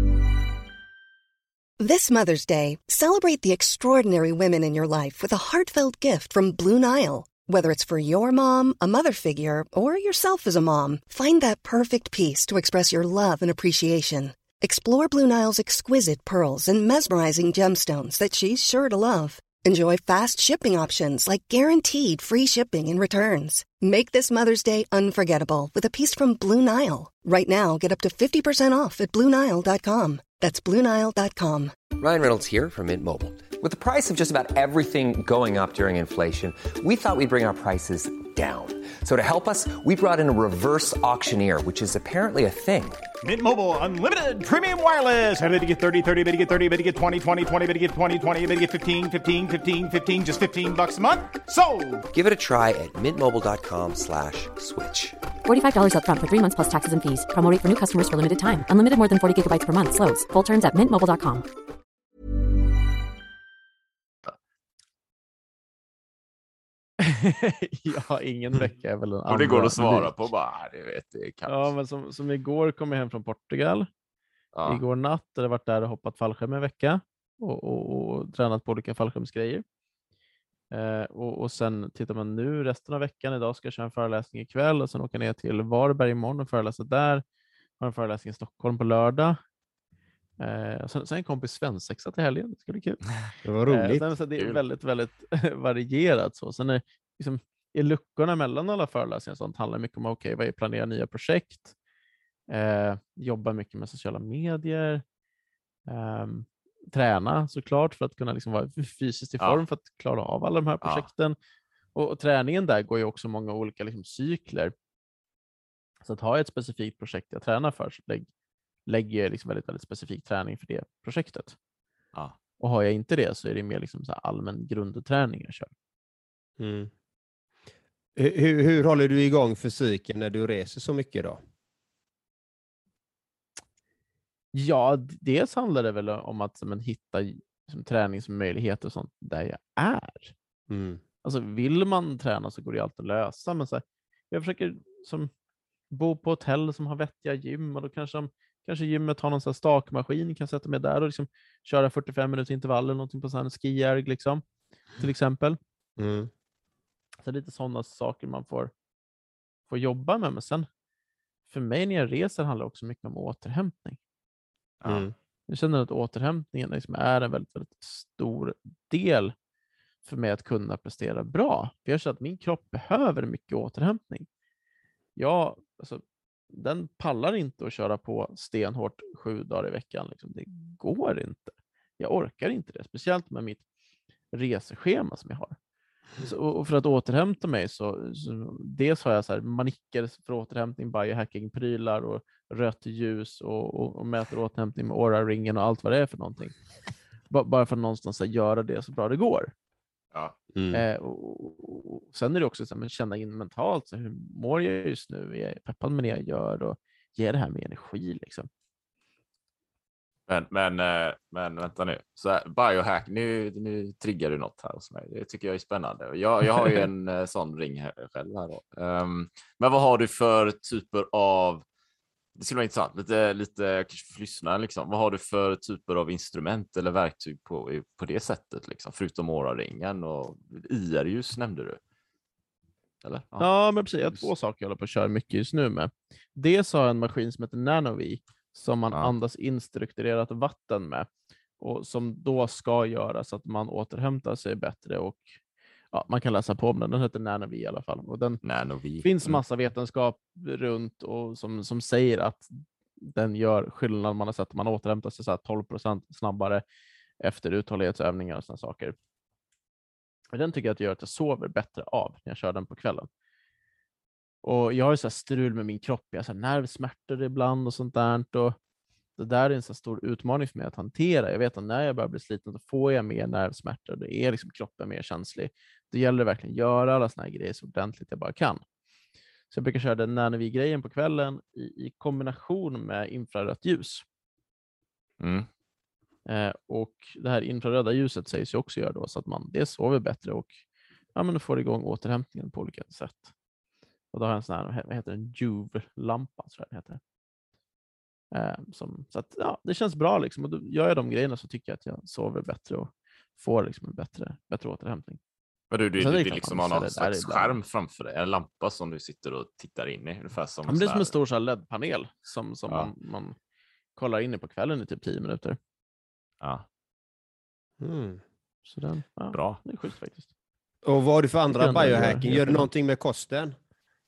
[SPEAKER 8] This Mother's Day, celebrate the extraordinary women in your life with a heartfelt gift from Blue Nile. Whether it's for your mom, a mother figure, or yourself as a mom, find that perfect piece to express your love and appreciation. Explore Blue Nile's exquisite pearls and mesmerizing gemstones that she's sure to love. Enjoy fast shipping options like guaranteed free shipping and returns. Make this Mother's Day unforgettable with a piece from Blue Nile. Right now, get up to 50% off at BlueNile.com. That's BlueNile.com.
[SPEAKER 9] Ryan Reynolds here from Mint Mobile. With the price of just about everything going up during inflation, we thought we'd bring our prices down. So to help us, we brought in a reverse auctioneer, which is apparently a thing.
[SPEAKER 10] Mint Mobile Unlimited Premium Wireless. How to get 30, 30, bit to get 30, bit to get 20, 20, 20, bit to get 20, 20, bit to get 15, 15, 15, 15, just $15 a month? Sold!
[SPEAKER 9] Give it a try at mintmobile.com/switch.
[SPEAKER 11] $45 up front for 3 months plus taxes and fees. Promo rate for new customers for limited time. Unlimited more than 40 gigabytes per month. Slows full terms at mintmobile.com.
[SPEAKER 3] Ja, ingen vecka är väl en
[SPEAKER 2] Och det går att svara på bara, det vet det kan.
[SPEAKER 3] Ja, men som igår kom jag hem från Portugal. Ja. Igår natt hade jag varit där och hoppat fallskärm en vecka och tränat på olika fallskärmsgrejer. Och sen tittar man nu resten av veckan. Idag ska jag köra en föreläsning ikväll och sen åka ner till Varberg imorgon och föreläsa där. Har en föreläsning i Stockholm på lördag. Sen en kompis svensexa till helgen. Det ska bli kul.
[SPEAKER 1] Det var roligt.
[SPEAKER 3] Det är väldigt, väldigt varierat. Så. Sen är liksom, i luckorna mellan alla föreläsningar sånt handlar mycket om vad planera nya projekt. Jobba mycket med sociala medier. Träna såklart för att kunna liksom vara fysiskt i form för att klara av alla de här projekten. Och träningen där går ju också många olika liksom, cykler. Så att ha ett specifikt projekt jag tränar för så lägger jag liksom väldigt, väldigt specifik träning för det projektet. Ja. Och har jag inte det så är det mer liksom så här allmän grundträning jag kör.
[SPEAKER 1] Mm. Hur håller du igång fysiken när du reser så mycket då?
[SPEAKER 3] Ja, dels handlar det väl om att hitta liksom, träningsmöjligheter och sånt där jag är. Mm. Alltså vill man träna så går det alltid att lösa. Men så här, jag försöker bo på hotell som har vettiga gym och då kanske gymmet har någon sån här stakmaskin, kan sätta mig där och liksom köra 45 minuter intervaller eller någonting på sån här skijärg liksom, till exempel. Mm. Så lite sådana saker man får jobba med. Men sen för mig när jag reser handlar det också mycket om återhämtning. Mm. Jag känner att återhämtningen liksom är en väldigt, väldigt stor del för mig att kunna prestera bra. För jag känner att min kropp behöver mycket återhämtning. Den pallar inte att köra på stenhårt 7 dagar i veckan. Liksom. Det går inte. Jag orkar inte det. Speciellt med mitt reseschema som jag har. Och för att återhämta mig så dels har jag så här manicker för återhämtning, biohacking-prylar och rött ljus och mäter återhämtning med Oura-ringen och allt vad det är för någonting. Bara för att någonstans göra det så bra det går. Ja. Mm. Och sen är det också så att känna in mentalt så hur mår jag just nu, är jag peppad med det jag gör och ger det här med energi liksom.
[SPEAKER 2] Men vänta nu. Så här, biohack, nu triggar du något här hos mig. Det tycker jag är spännande. Jag har ju en sån ring här, själv här då. Men vad har du för typer av, det skulle vara intressant, lite kanske för lyssnaren liksom. Vad har du för typer av instrument eller verktyg på det sättet liksom, förutom Oura-ringen och IR-ljus nämnde du? Eller?
[SPEAKER 3] Ja, men precis. Jag har 2 saker jag håller på att köra mycket just nu med. Dels har jag en maskin som heter NanoVi som man andas instrukturerat vatten med och som då ska göra så att man återhämtar sig bättre och man kan läsa på om den. Den heter Nanovi i alla fall. Och den
[SPEAKER 2] Nanovi.
[SPEAKER 3] finns massa vetenskap runt och som säger att den gör skillnad. Man har sett att man återhämtar sig så här 12% snabbare efter uthållighetsövningar och sådana saker. Och den tycker jag att gör att jag sover bättre av när jag kör den på kvällen. Och jag har ju så här strul med min kropp. Jag har så här nervsmärtor ibland och sånt där. Och det där är en så stor utmaning för mig att hantera. Jag vet att när jag börjar bli sliten så får jag mer nervsmärtor. Det är liksom kroppen mer känslig. Det gäller verkligen att göra alla såna här grejer så ordentligt jag bara kan. Så jag brukar köra den Nanovi-grejen på kvällen i kombination med infrarött ljus. Och det här infraröda ljuset sägs ju också göra då så att man det sover bättre och men får igång återhämtningen på olika sätt. Och då har jag en sån här, vad heter den? Juve-lampa, så det heter. Så att det känns bra liksom. Och då gör jag de grejerna så tycker jag att jag sover bättre och får liksom en bättre återhämtning.
[SPEAKER 2] Men du liksom har någon slags skärm framför dig, en lampa som du sitter och tittar in i ungefär som
[SPEAKER 3] det är som en stor så här LED-panel som man kollar in i på kvällen i typ 10 minuter.
[SPEAKER 2] Ja.
[SPEAKER 3] Så den,
[SPEAKER 2] bra.
[SPEAKER 3] Det är schysst faktiskt.
[SPEAKER 1] Och vad har du för andra biohacking? Gör du någonting med kosten?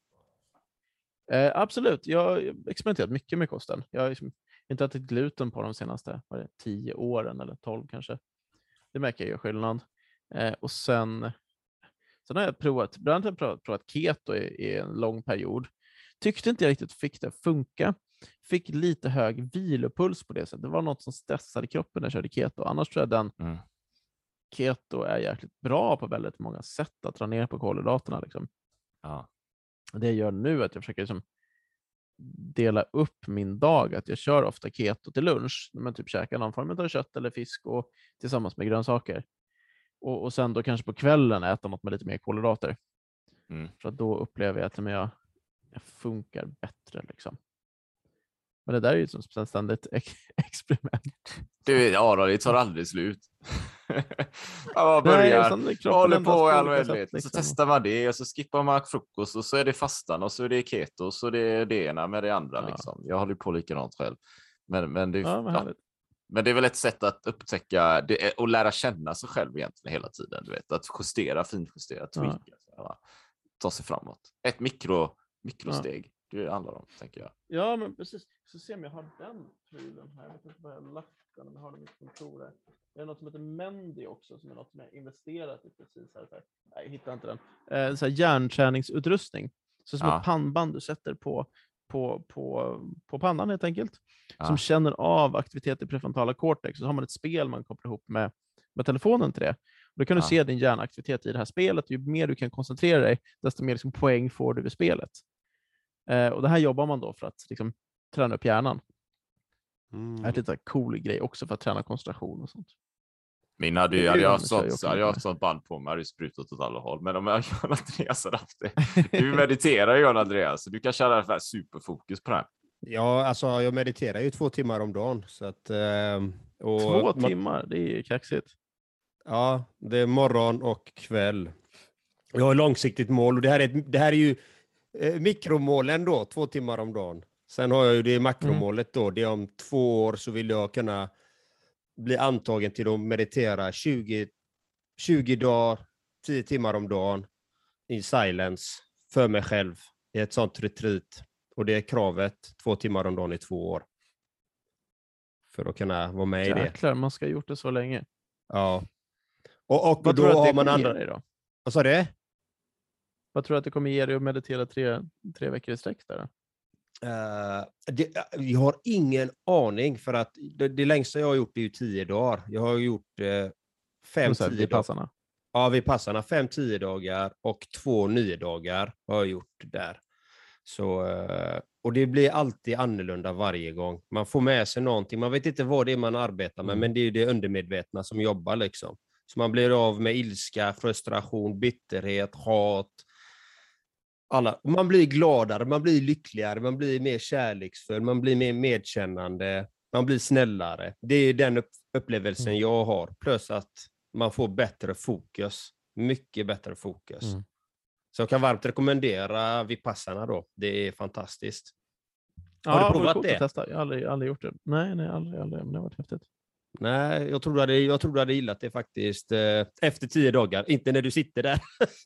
[SPEAKER 3] Absolut. Jag har experimenterat mycket med kosten. Jag har inte ätit gluten på de senaste 10 åren eller 12 kanske. Det märker jag gör skillnad. Och sen har jag provat keto i en lång period. Tyckte inte jag riktigt fick det funka. Fick lite hög vilopuls på det sättet. Det var något som stressade kroppen när jag körde keto. Annars tror jag keto är jäkligt bra på väldigt många sätt att dra ner på kolhydraterna. Liksom.
[SPEAKER 2] Ja.
[SPEAKER 3] Det jag gör nu är att jag försöker liksom dela upp min dag. Att jag kör ofta keto till lunch. När man typ käkar någon form av kött eller fisk och tillsammans med grönsaker. Och sen då kanske på kvällen äta något med lite mer kolhydrater. För att då upplever jag att jag funkar bättre liksom. Men det där är ju som ett ständigt experiment.
[SPEAKER 2] Det tar aldrig slut. Man håller på i all oändlighet. Så testar man det och så skippar man frukost och så är det fastan och så är det keto och så är det ena med det andra. Liksom. Jag håller på likadant själv. Men det är väl ett sätt att upptäcka och lära känna sig själv egentligen hela tiden. Du vet, att finjustera, tweaka, ta sig framåt. Ett mikrosteg. Det handlar om, tänker jag.
[SPEAKER 3] Ja, men precis. Så se om jag har den prylen här. Jag vet inte vad jag har lagt den, om jag har den i mitt kontor. Det är något som heter Mendy också, som är något som jag investerat i precis här. Nej, jag hittar inte den. Så här hjärnträningsutrustning. Så som ett pannband du sätter på pannan helt enkelt. Som känner av aktivitet i prefrontala cortex. Så har man ett spel man kopplar ihop med telefonen till det. Och då kan du se din hjärnaktivitet i det här spelet. Ju mer du kan koncentrera dig, desto mer liksom poäng får du vid spelet. Och det här jobbar man då för att liksom träna upp hjärnan. Det är en lite cool grej också för att träna koncentration och sånt.
[SPEAKER 2] Hade jag haft sånt band på mig, hade sprutat åt alla håll. Men om jag John Andreas hade haft det. Du mediterar John Andreas, så du kan köra det här superfokus på det här.
[SPEAKER 1] Ja, alltså jag mediterar ju 2 timmar om dagen. Så att,
[SPEAKER 3] 2 timmar, det är kaxigt.
[SPEAKER 1] Ja, det är morgon och kväll. Jag har långsiktigt mål och det här är ju mikromålen då, 2 timmar om dagen. Sen har jag ju det makromålet då, det är om 2 år så vill jag kunna bli antagen till att meditera 20 dagar, 10 timmar om dagen i silence för mig själv i ett sånt retreat. Och det är kravet 2 timmar om dagen i 2 år. För att kunna vara med i det.
[SPEAKER 3] Jäklar, man ska ha gjort det så länge.
[SPEAKER 1] Ja. Och
[SPEAKER 3] vad
[SPEAKER 1] då
[SPEAKER 3] tror du att
[SPEAKER 1] har
[SPEAKER 3] det
[SPEAKER 1] man
[SPEAKER 3] andra... Då?
[SPEAKER 1] Vad sa du?
[SPEAKER 3] Vad tror du att det kommer ge dig att meditera 3 veckor i sträck där?
[SPEAKER 1] Jag har ingen aning för att det längsta jag har gjort är ju 10 dagar. Jag har gjort 5-10 dagar. Ja, vid passarna 5-10 dagar och 2 9 dagar har jag gjort där. Så, och det blir alltid annorlunda varje gång. Man får med sig någonting. Man vet inte vad det är man arbetar med, men det är det undermedvetna som jobbar liksom. Så man blir av med ilska, frustration, bitterhet, hat. Man blir gladare, man blir lyckligare, man blir mer kärleksfull, man blir mer medkännande, man blir snällare. Det är den upplevelsen jag har. Plus att man får bättre fokus. Mycket bättre fokus. Så jag kan varmt rekommendera Vipassana då. Det är fantastiskt. Har du provat det?
[SPEAKER 3] Testa. Jag har aldrig gjort det. Nej, aldrig. Men det har varit häftigt.
[SPEAKER 12] Nej, jag tror du hade gillat det faktiskt efter 10 dagar. Inte när du sitter där.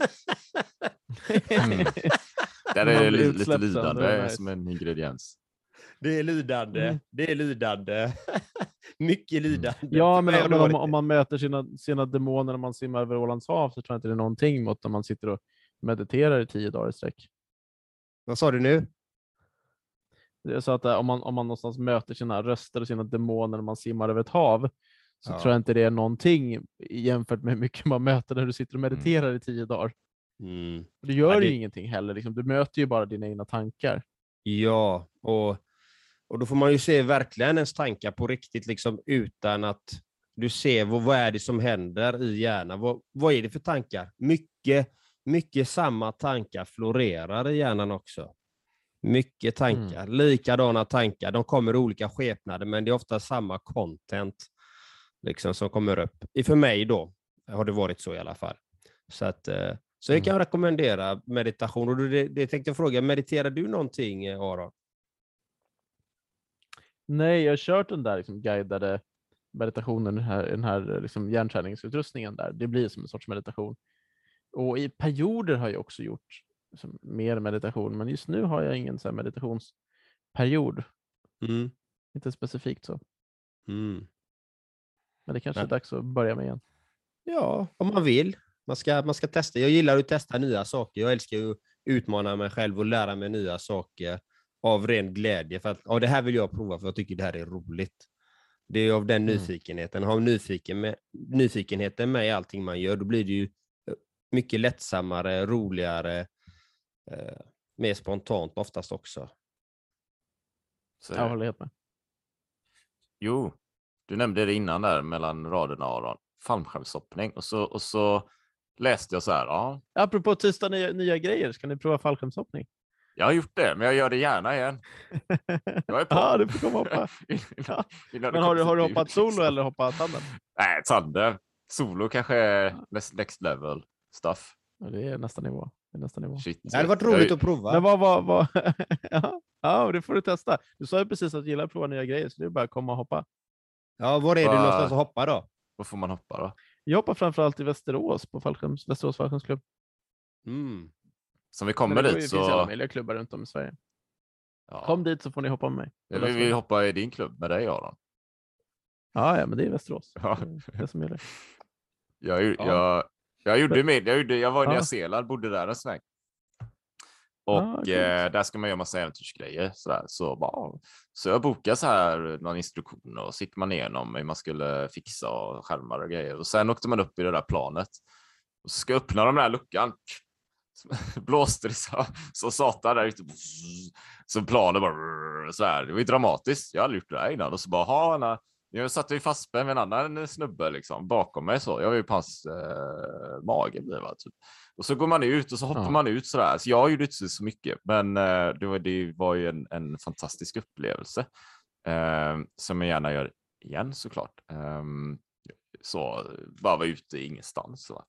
[SPEAKER 2] Där är lite lidande som en ingrediens.
[SPEAKER 12] Det är lidande. Det är lidande. Mycket lidande.
[SPEAKER 3] Ja, men om man möter sina demoner när man simmar över Ålands hav, så tror jag inte det är någonting mot när man sitter och mediterar i 10 dagar i sträck.
[SPEAKER 12] Vad sa du nu?
[SPEAKER 3] Jag sa att om man någonstans möter sina röster och sina demoner när man simmar över ett hav, så tror jag inte det är någonting jämfört med hur mycket man möter när du sitter och mediterar i 10 dagar. Du gör ju ingenting heller. Liksom. Du möter ju bara dina egna tankar.
[SPEAKER 12] Ja, och då får man ju se verkligen ens tankar på riktigt, liksom, utan att du ser vad är det som händer i hjärnan. Vad är det för tankar? Mycket samma tankar florerar i hjärnan också. Mycket tankar, likadana tankar. De kommer i olika skepnader, men det är ofta samma content liksom, som kommer upp. För mig då har det varit så i alla fall. Så jag kan rekommendera meditation. Och det tänkte jag fråga, mediterar du någonting, Aron?
[SPEAKER 3] Nej, jag har kört den där liksom guidade meditationen, den här liksom hjärnträningsutrustningen där. Det blir som en sorts meditation. Och i perioder har jag också gjort liksom mer meditation, men just nu har jag ingen så här meditationsperiod. Inte specifikt så. Men det kanske är dags att börja med igen.
[SPEAKER 12] Ja, om man vill. Man ska testa. Jag gillar att testa nya saker. Jag älskar att utmana mig själv och lära mig nya saker av ren glädje. För att det här vill jag prova, för jag tycker det här är roligt. Det är av den nyfikenheten. Har nyfikenheten med allting man gör, då blir det ju mycket lättsammare, roligare, mer spontant oftast också.
[SPEAKER 2] Så,
[SPEAKER 3] jag håller helt med.
[SPEAKER 2] Jo, du nämnde det innan där mellan raderna, Aron. Fallskärmshoppning. Och så läste jag så här. Ja.
[SPEAKER 3] Apropå tysta nya grejer, ska ni prova fallskärmshoppning?
[SPEAKER 2] Jag har gjort det, men jag gör det gärna igen. Jag är på.
[SPEAKER 3] Ja, du får komma och hoppa. Ja. Men har du hoppat solo eller hoppat tandem?
[SPEAKER 2] Nej, tandem. Solo kanske är next level stuff.
[SPEAKER 3] Ja, det är nästa nivå.
[SPEAKER 2] Shit.
[SPEAKER 12] Det hade varit roligt att prova.
[SPEAKER 3] Men vad... ja, det får du testa. Du sa ju precis att du gillar att prova nya grejer, så det är bara att komma och hoppa.
[SPEAKER 12] Ja, var är du någonstans att hoppa då?
[SPEAKER 2] Var får man hoppa då?
[SPEAKER 3] Jag hoppar framförallt i Västerås på Västerås fallskärmsklubb.
[SPEAKER 2] Som vi kommer dit så...
[SPEAKER 3] Det finns alla möjliga klubbar runt om i Sverige. Ja. Kom dit så får ni hoppa med mig.
[SPEAKER 2] Vi vill hoppa i din klubb med dig, Aron.
[SPEAKER 3] Ja, men det är Västerås.
[SPEAKER 2] Ja.
[SPEAKER 3] Det som gäller.
[SPEAKER 2] Jag var i Nya Zeeland, bodde där en sväng. Och där ska man göra massa äventyrsgrejer. Så jag bokade så här någon instruktion och så gick man igenom hur man skulle fixa och skärmar och grejer. Och sen åkte man upp i det där planet. Och så ska jag öppna den här luckan. Blåste det så satan där ute. Så planet bara så här. Det var ju dramatiskt. Jag hade gjort det där innan. Och så bara, jag satt ju fastspänd med en annan snubbe liksom, bakom mig. Så. Jag var ju på hans mage. Typ. Och så går man ut och så hoppar man ut sådär. Så jag gjorde inte så mycket. Men det var ju en fantastisk upplevelse. Som jag gärna gör igen såklart. Så bara vara ute i ingenstans. Så.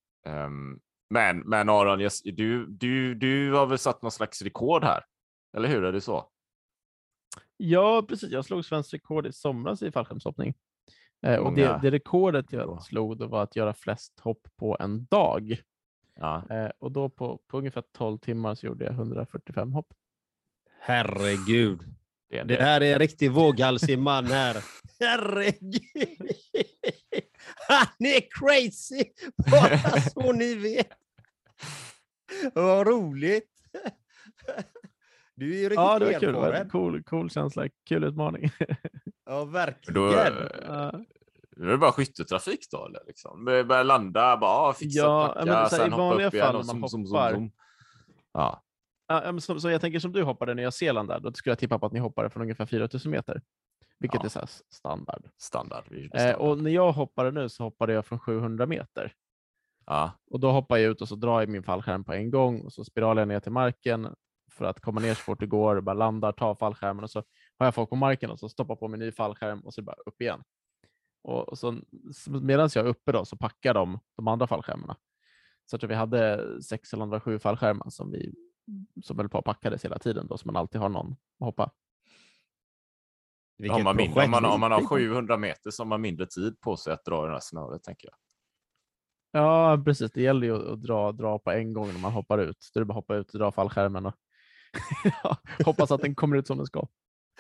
[SPEAKER 2] Men Aron, du har väl satt någon slags rekord här? Eller hur, är det så?
[SPEAKER 3] Ja, precis. Jag slog svensk rekord i somras i fallskärmshoppning. Och det rekordet jag slog då var att göra flest hopp på en dag.
[SPEAKER 2] Ja.
[SPEAKER 3] Och då på ungefär 12 timmar så gjorde jag 145 hopp.
[SPEAKER 12] Herregud. Det här är en riktig våghalsig man här. Herregud. Han är crazy. Bara så ni vet. Vad roligt. Du är ju riktigt
[SPEAKER 3] ja, det var kul. Cool känsla. Kul utmaning.
[SPEAKER 12] Ja, verkligen.
[SPEAKER 2] Då är det bara skyttetrafik då, eller liksom? Börja landa, bara fixa, packa, sen hoppa upp igen och zoom. Ja.
[SPEAKER 3] Så jag tänker som du hoppade i Nya Zeeland där, då skulle jag tippa på att ni hoppade från ungefär 4000 meter. Vilket är så här standard. Och när jag hoppade nu så hoppade jag från 700 meter.
[SPEAKER 2] Ja.
[SPEAKER 3] Och då hoppar jag ut och så drar jag min fallskärm på en gång och så spiralar jag ner till marken för att komma ner så fort det går, bara landar, tar fallskärmen och så har jag folk på marken och så stoppar på min ny fallskärm och så bara upp igen. Och så medan jag är uppe då så packar de andra fallskärmarna. Så att vi hade 6 eller 7 fallskärmar som höll på att packades hela tiden då, så man alltid har någon att hoppa.
[SPEAKER 2] Om man har 700 meter så har man mindre tid på sig att dra den här snöret, tänker jag.
[SPEAKER 3] Ja, precis. Det gäller ju att dra på en gång när man hoppar ut. Det är bara hoppa ut och dra fallskärmen och hoppas att den kommer ut som den ska.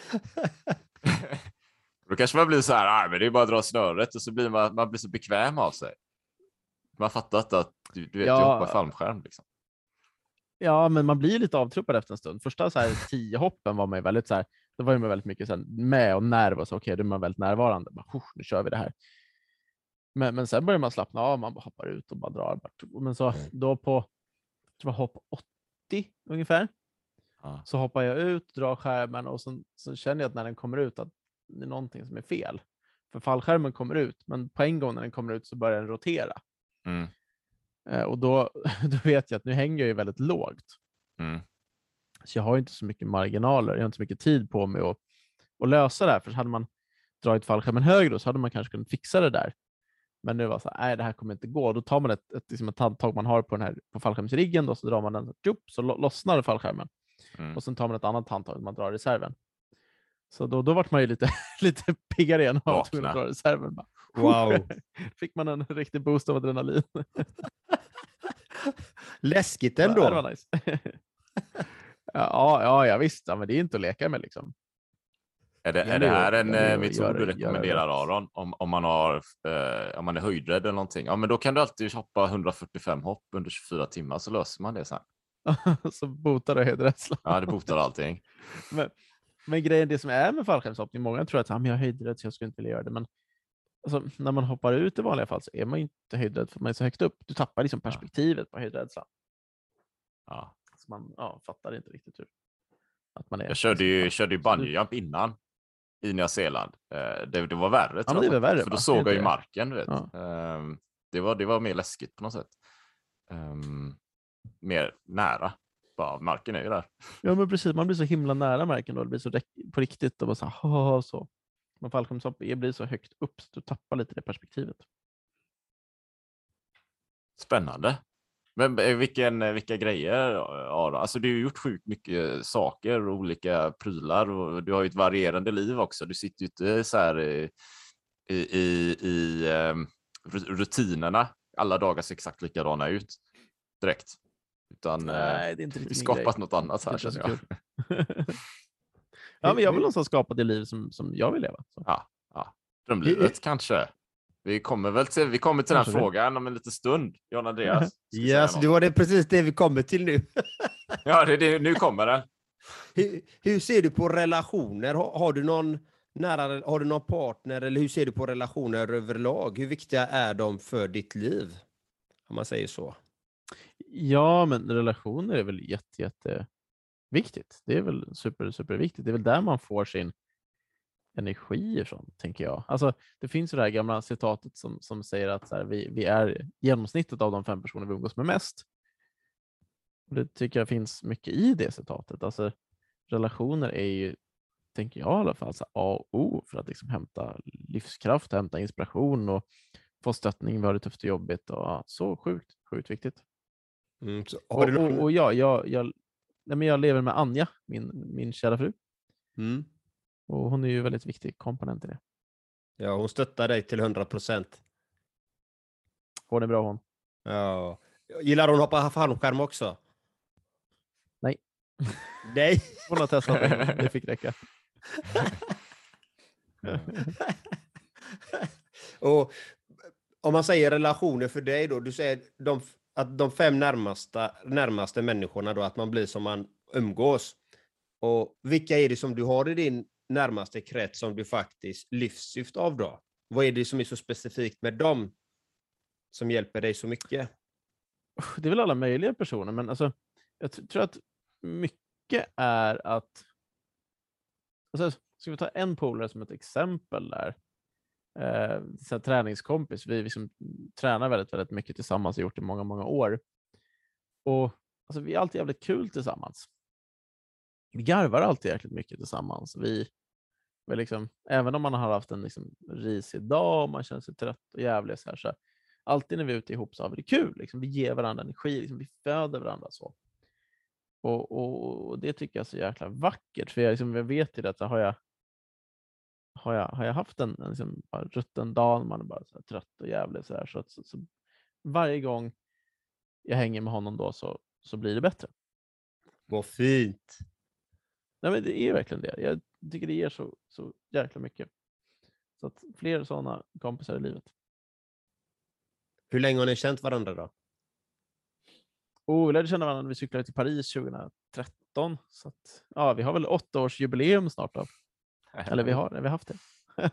[SPEAKER 2] Då kanske man blir så här, men det är bara att dra snöret, och så blir man blir så bekväm av sig. Man fattar inte att du vet, du hoppar fallskärm liksom.
[SPEAKER 3] Ja, men man blir lite avtruppad efter en stund. Första så här 10 hoppen var man ju väldigt så här, då var man väldigt mycket så här med och nerv och så okej, då är man väldigt närvarande. Bara, nu kör vi det här. Men sen börjar man slappna av, man bara hoppar ut och bara drar. Men så då på hopp 80 ungefär. Så hoppar jag ut, drar skärmen och så känner jag att när den kommer ut att det är någonting som är fel. För fallskärmen kommer ut, men på en gång när den kommer ut så börjar den rotera. Och då vet jag att nu hänger jag ju väldigt lågt. Så jag har inte så mycket marginaler, jag har inte så mycket tid på mig att lösa det här. För hade man dragit fallskärmen högre så hade man kanske kunnat fixa det där. Men nu var så här, nej, det här kommer inte gå. Då tar man ett handtag man har på fallskärmsriggen då, så drar man den så lossnar fallskärmen. Och sen tar man ett annat handtag man drar reserven. Så då vart man ju lite piggare igen av att dra reserven. Bara,
[SPEAKER 12] wow.
[SPEAKER 3] Fick man en riktig boost av adrenalin.
[SPEAKER 12] Läskigt ändå.
[SPEAKER 3] Ja, det var nice. ja, visst. Ja, men det är inte att leka med liksom.
[SPEAKER 2] Är det här en metod du rekommenderar, Aron? Om man är höjdrädd eller någonting. Ja, men då kan du alltid hoppa 145 hopp under 24 timmar, så löser man det sen.
[SPEAKER 3] Så botar det höjdrädsla.
[SPEAKER 2] Ja, det botar allting.
[SPEAKER 3] Men grejen, det som är med fallskärmshoppning, många tror att jag är höjdrädd så jag skulle inte vilja göra det. Men alltså, när man hoppar ut i vanliga fall så är man inte höjdrädd för man är så högt upp. Du tappar liksom perspektivet på höjdrädslan.
[SPEAKER 2] Ja.
[SPEAKER 3] Så man fattar inte riktigt hur att man är.
[SPEAKER 2] Jag körde ju bungyjump innan i Nya Zeeland. Det var värre.
[SPEAKER 3] Ja, men det var värre,
[SPEAKER 2] för då såg jag ju marken, vet.
[SPEAKER 3] Ja.
[SPEAKER 2] Det var mer läskigt på något sätt. Mer nära. Bara, marken är ju där.
[SPEAKER 3] Ja, men precis. Man blir så himla nära marken då. Det blir så på riktigt och bara så. Men fallskärmshopp blir så högt upp så du tappar lite det perspektivet.
[SPEAKER 2] Spännande. Men vilka grejer, Aron? Alltså du har gjort sjukt mycket saker och olika prylar, och du har ju ett varierande liv också. Du sitter ju inte så här i rutinerna. Alla dagar ser exakt likadana ut direkt. Utan
[SPEAKER 3] nej, det är inte
[SPEAKER 2] vi skapat något annat här.
[SPEAKER 3] Ja, men jag vill någonstans skapa det liv som jag vill leva. Så.
[SPEAKER 2] Ja. Drömlivet kanske. Vi kommer till den frågan om en liten stund, John Andreas.
[SPEAKER 12] Yes, det var precis det vi kommer till nu.
[SPEAKER 2] Ja, nu kommer den.
[SPEAKER 12] Hur ser du på relationer? Har du någon partner, eller hur ser du på relationer överlag? Hur viktiga är de för ditt liv? Om man säger så.
[SPEAKER 3] Ja, men relationer är väl jätteviktigt. Det är väl superviktigt. Det är väl där man får sin energi ifrån, tänker jag. Alltså, det finns ju det här gamla citatet som säger att så här, vi är genomsnittet av de 5 personer vi umgås med mest. Och det tycker jag finns mycket i det citatet. Alltså, relationer är ju, tänker jag i alla fall, så A och O för att liksom hämta livskraft, hämta inspiration och få stöttning. Vi har det tufft och jobbigt och så sjukt viktigt. Och jag lever med Anja, min kära fru. Och hon är ju en väldigt viktig komponent i det.
[SPEAKER 12] Ja, hon stöttar dig till 100%.
[SPEAKER 3] Hon är bra, hon.
[SPEAKER 12] Ja. Gillar hon hoppa fallskärm också?
[SPEAKER 3] Nej.
[SPEAKER 12] Nej.
[SPEAKER 3] Hon har testat det. Det fick räcka.
[SPEAKER 12] Och om man säger relationer för dig då, du säger att de 5 närmaste människorna då, att man blir som man umgås. Och vilka är det som du har i din närmaste krets som du faktiskt livssyft av då? Vad är det som är så specifikt med dem som hjälper dig så mycket?
[SPEAKER 3] Det är väl alla möjliga personer, men alltså, jag tror att mycket är att... Alltså, ska vi ta en polare som ett exempel där? Så här, träningskompis. Vi liksom tränar väldigt, väldigt mycket tillsammans och gjort det i många, många år. Och alltså, vi är alltid jävligt kul tillsammans. Vi garvar alltid jäkligt mycket tillsammans. Vi liksom, även om man har haft en liksom risig dag och man känner sig trött och jävlig så alltid när vi är ute ihop så har vi det kul. Liksom, vi ger varandra energi, liksom, vi föder varandra så. Och det tycker jag är så jäkla vackert. För jag vet ju att har har jag haft en liksom bara rutten dag, man är bara så här trött och jävlig så varje gång jag hänger med honom då så blir det bättre.
[SPEAKER 12] Vad fint.
[SPEAKER 3] Nej, men det är verkligen det. Jag tycker det ger så jäkla mycket. Så att fler sådana kompisar i livet.
[SPEAKER 12] Hur länge har ni känt varandra då?
[SPEAKER 3] Vi lärde känna varandra när vi cyklade till Paris 2013. Så att, ja, vi har väl 8-årsjubileum snart då. Eller vi har haft det.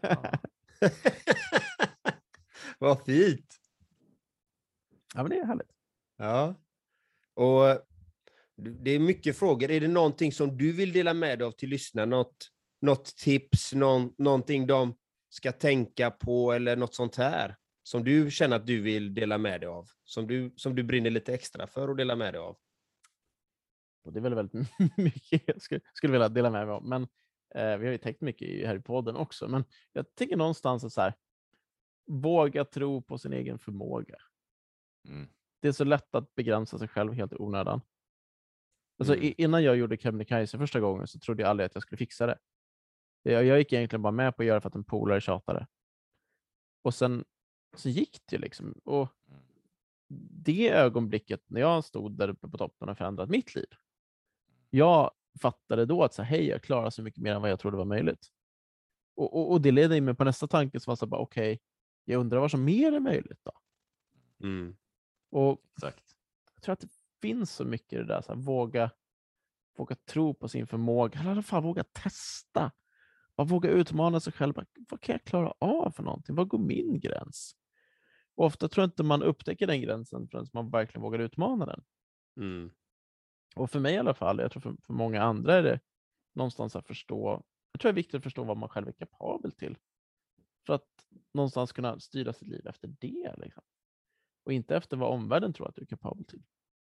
[SPEAKER 12] Vad fint.
[SPEAKER 3] Ja, men det är härligt.
[SPEAKER 12] Ja. Och det är mycket frågor. Är det någonting som du vill dela med dig av till lyssnarna? Något tips, någonting de ska tänka på eller något sånt här som du känner att du vill dela med dig av? Som du brinner lite extra för att dela med dig av?
[SPEAKER 3] Och det är väl väldigt mycket jag skulle vilja dela med mig av. Men vi har ju tänkt mycket här i podden också. Men jag tänker någonstans att så här, våga tro på sin egen förmåga. Det är så lätt att begränsa sig själv helt i onödan. Alltså, innan jag gjorde Kebnekaise första gången så trodde jag aldrig att jag skulle fixa det. Jag gick egentligen bara med på att göra för att en polare tjatade. Och sen så gick det liksom. Och det ögonblicket när jag stod där uppe på toppen och förändrat mitt liv. Jag fattade då att så här, hej, jag klarar så mycket mer än vad jag trodde var möjligt. Och det ledde in mig på nästa tanke som var så bara, okej, jag undrar vad som mer är möjligt då. Och
[SPEAKER 2] exakt.
[SPEAKER 3] Jag tror att det finns så mycket i det där, så här, våga tro på sin förmåga, eller i alla fall våga testa. Bara våga utmana sig själv. Vad kan jag klara av för någonting? Vad går min gräns? Och ofta tror jag inte man upptäcker den gränsen förrän man verkligen vågar utmana den. Och för mig i alla fall, jag tror för många andra är det någonstans att förstå. Jag tror det är viktigt att förstå vad man själv är kapabel till. För att någonstans kunna styra sitt liv efter det. Liksom. Och inte efter vad omvärlden tror att du är kapabel till.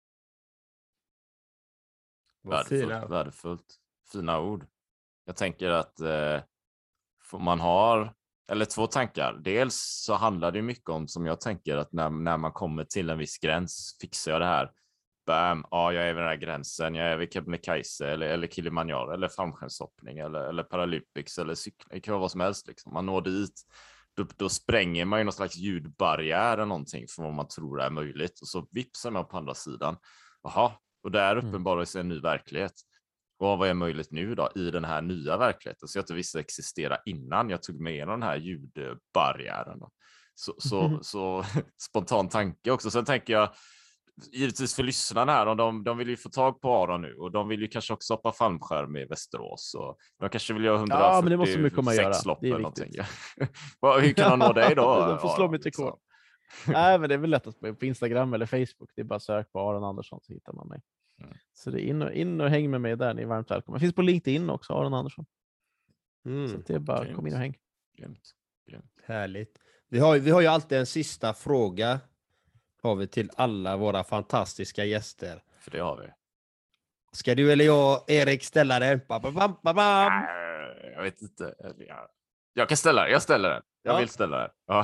[SPEAKER 2] Värdefullt. Fina ord. Jag tänker att man har, eller två tankar. Dels så handlar det mycket om, som jag tänker, att när man kommer till en viss gräns, fixar jag det här. Bam, ja, jag är vid den här gränsen. Jag är vid Kebnekaise eller Kilimanjaro eller fallskärmshoppning eller Paralympics eller cykling. Det kan vara vad som helst. Liksom. Man når dit. Då spränger man ju någon slags ljudbarriär eller någonting för vad man tror är möjligt. Och så vipsar man på andra sidan. Jaha, och där uppenbarar sig en ny verklighet. Och vad är möjligt nu då i den här nya verkligheten? Så jag inte visste existera innan jag tog med den här ljudbarriären. Då. Så spontan tanke också. Sen tänker jag, givetvis för lyssnarna här, och de vill ju få tag på Aron nu. Och de vill ju kanske också hoppa fallskärm i Västerås. Och de kanske vill göra 146 lopp eller någonting. Hur kan de nå dig då?
[SPEAKER 3] De får slå mitt rekord. Nej, men det är väl lättast på Instagram eller Facebook. Det är bara sök på Aron Andersson så hittar man mig. Så det är in och häng med mig där. Ni är varmt välkomna. Det finns på LinkedIn också, Aron Andersson. Så det är bara kom in och häng.
[SPEAKER 12] Härligt. Vi har ju alltid en sista fråga har vi till alla våra fantastiska gäster.
[SPEAKER 2] För det har vi.
[SPEAKER 12] Ska du eller jag, Erik, ställa den?
[SPEAKER 2] Jag vet inte. Jag kan ställa den. Jag ställer den. Jag vill ställa den. Ja.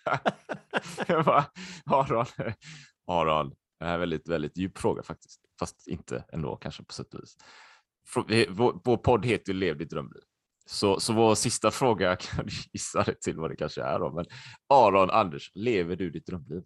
[SPEAKER 2] Aron. Det här är väldigt, väldigt djup fråga faktiskt. Fast inte ändå kanske på sätt och vis. Vår podd heter ju Lev ditt drömliv. Så vår sista fråga kan du gissa det till vad det kanske är. Då. Men Aron, Anders, lever du ditt drömliv?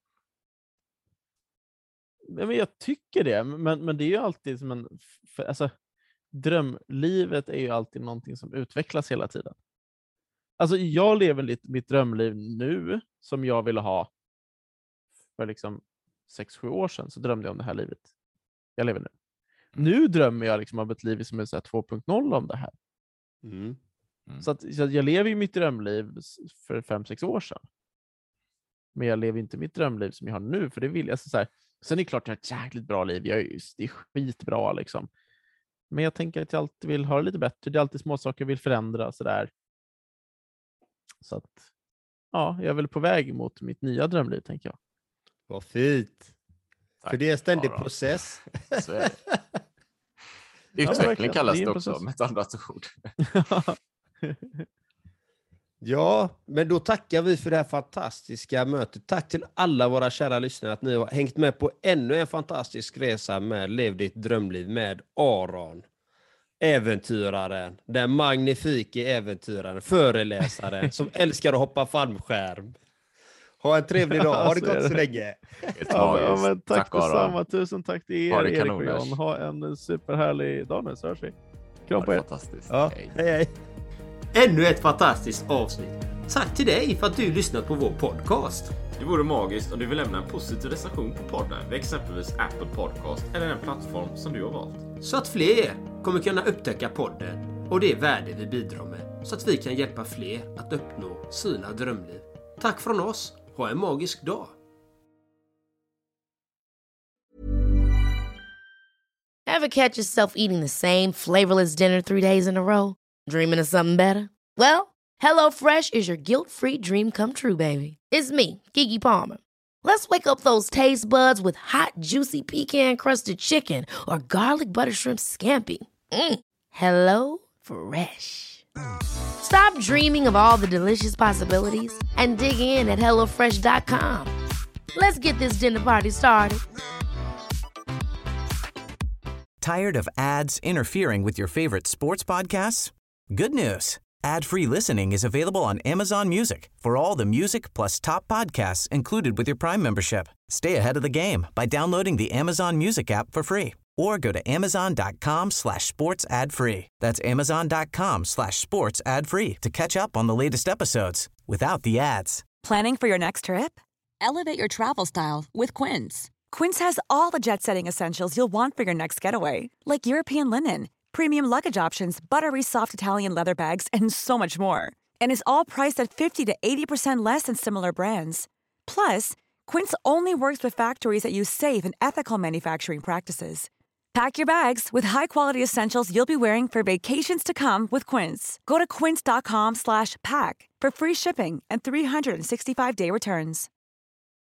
[SPEAKER 3] Men jag tycker det. Men det är ju alltid som alltså, drömlivet är ju alltid någonting som utvecklas hela tiden. Alltså jag lever mitt drömliv nu som jag ville ha för liksom 6-7 år sedan, så drömde jag om det här livet jag lever nu. Nu drömmer jag liksom om ett liv som är 2.0 om det här. Så att jag lever ju mitt drömliv för 5-6 år sedan. Men jag lever inte mitt drömliv som jag har nu, för det vill jag så här. Sen är det klart att jag har ett jäkligt bra liv. Det är skitbra liksom. Men jag tänker att jag alltid vill ha det lite bättre. Det är alltid små saker jag vill förändra så där. Så att ja, jag är väl på väg mot mitt nya drömliv, tänker jag.
[SPEAKER 12] Vad fint. Tack. För det är en ständig process.
[SPEAKER 2] Utveckling kallas det också, med ett annat ord.
[SPEAKER 12] Ja, men då tackar vi för det här fantastiska mötet. Tack till alla våra kära lyssnare att ni har hängt med på ännu en fantastisk resa med Lev ditt drömliv med Aron. äventyraren, den magnifike äventyraren, föreläsaren som älskar att hoppa fallskärm. Ha en trevlig dag. Ha det gott så länge.
[SPEAKER 3] Ja, men tack detsamma.
[SPEAKER 2] Aron.
[SPEAKER 3] Tusen tack till er, Erik och John. Ha en superhärlig dag nu, så hörs vi. Kram på er.
[SPEAKER 2] Fantastiskt.
[SPEAKER 12] Ja, hej.
[SPEAKER 1] Ännu ett fantastiskt avsnitt. Tack till dig för att du lyssnat på vår podcast.
[SPEAKER 2] Det vore magiskt om du vill lämna en positiv recension på podden vid exempelvis Apple Podcast eller den plattform som du har valt.
[SPEAKER 1] Så att fler kommer kunna upptäcka podden och det värde vi bidrar med. Så att vi kan hjälpa fler att uppnå sina drömliv. Tack från oss. Ha en magisk dag.
[SPEAKER 4] Ever catch yourself eating the same flavorless dinner 3 days in a row? Dreaming of something better? Well, HelloFresh is your guilt-free dream come true, baby. It's me, Keke Palmer. Let's wake up those taste buds with hot, juicy pecan-crusted chicken or garlic butter shrimp scampi. Hello Fresh. Stop dreaming of all the delicious possibilities and dig in at HelloFresh.com. Let's get this dinner party started.
[SPEAKER 5] Tired of ads interfering with your favorite sports podcasts? Good news. Ad-free listening is available on Amazon Music for all the music plus top podcasts included with your Prime membership. Stay ahead of the game by downloading the Amazon Music app for free or go to amazon.com/sports ad free. That's amazon.com/sports ad free to catch up on the latest episodes without the ads.
[SPEAKER 13] Planning for your next trip? Elevate your travel style with Quince. Quince has all the jet-setting essentials you'll want for your next getaway, like European linen, premium luggage options, buttery soft Italian leather bags, and so much more. And is all priced at 50 to 80% less than similar brands. Plus, Quince only works with factories that use safe and ethical manufacturing practices. Pack your bags with high-quality essentials you'll be wearing for vacations to come with Quince. Go to quince.com/pack for free shipping and 365-day returns.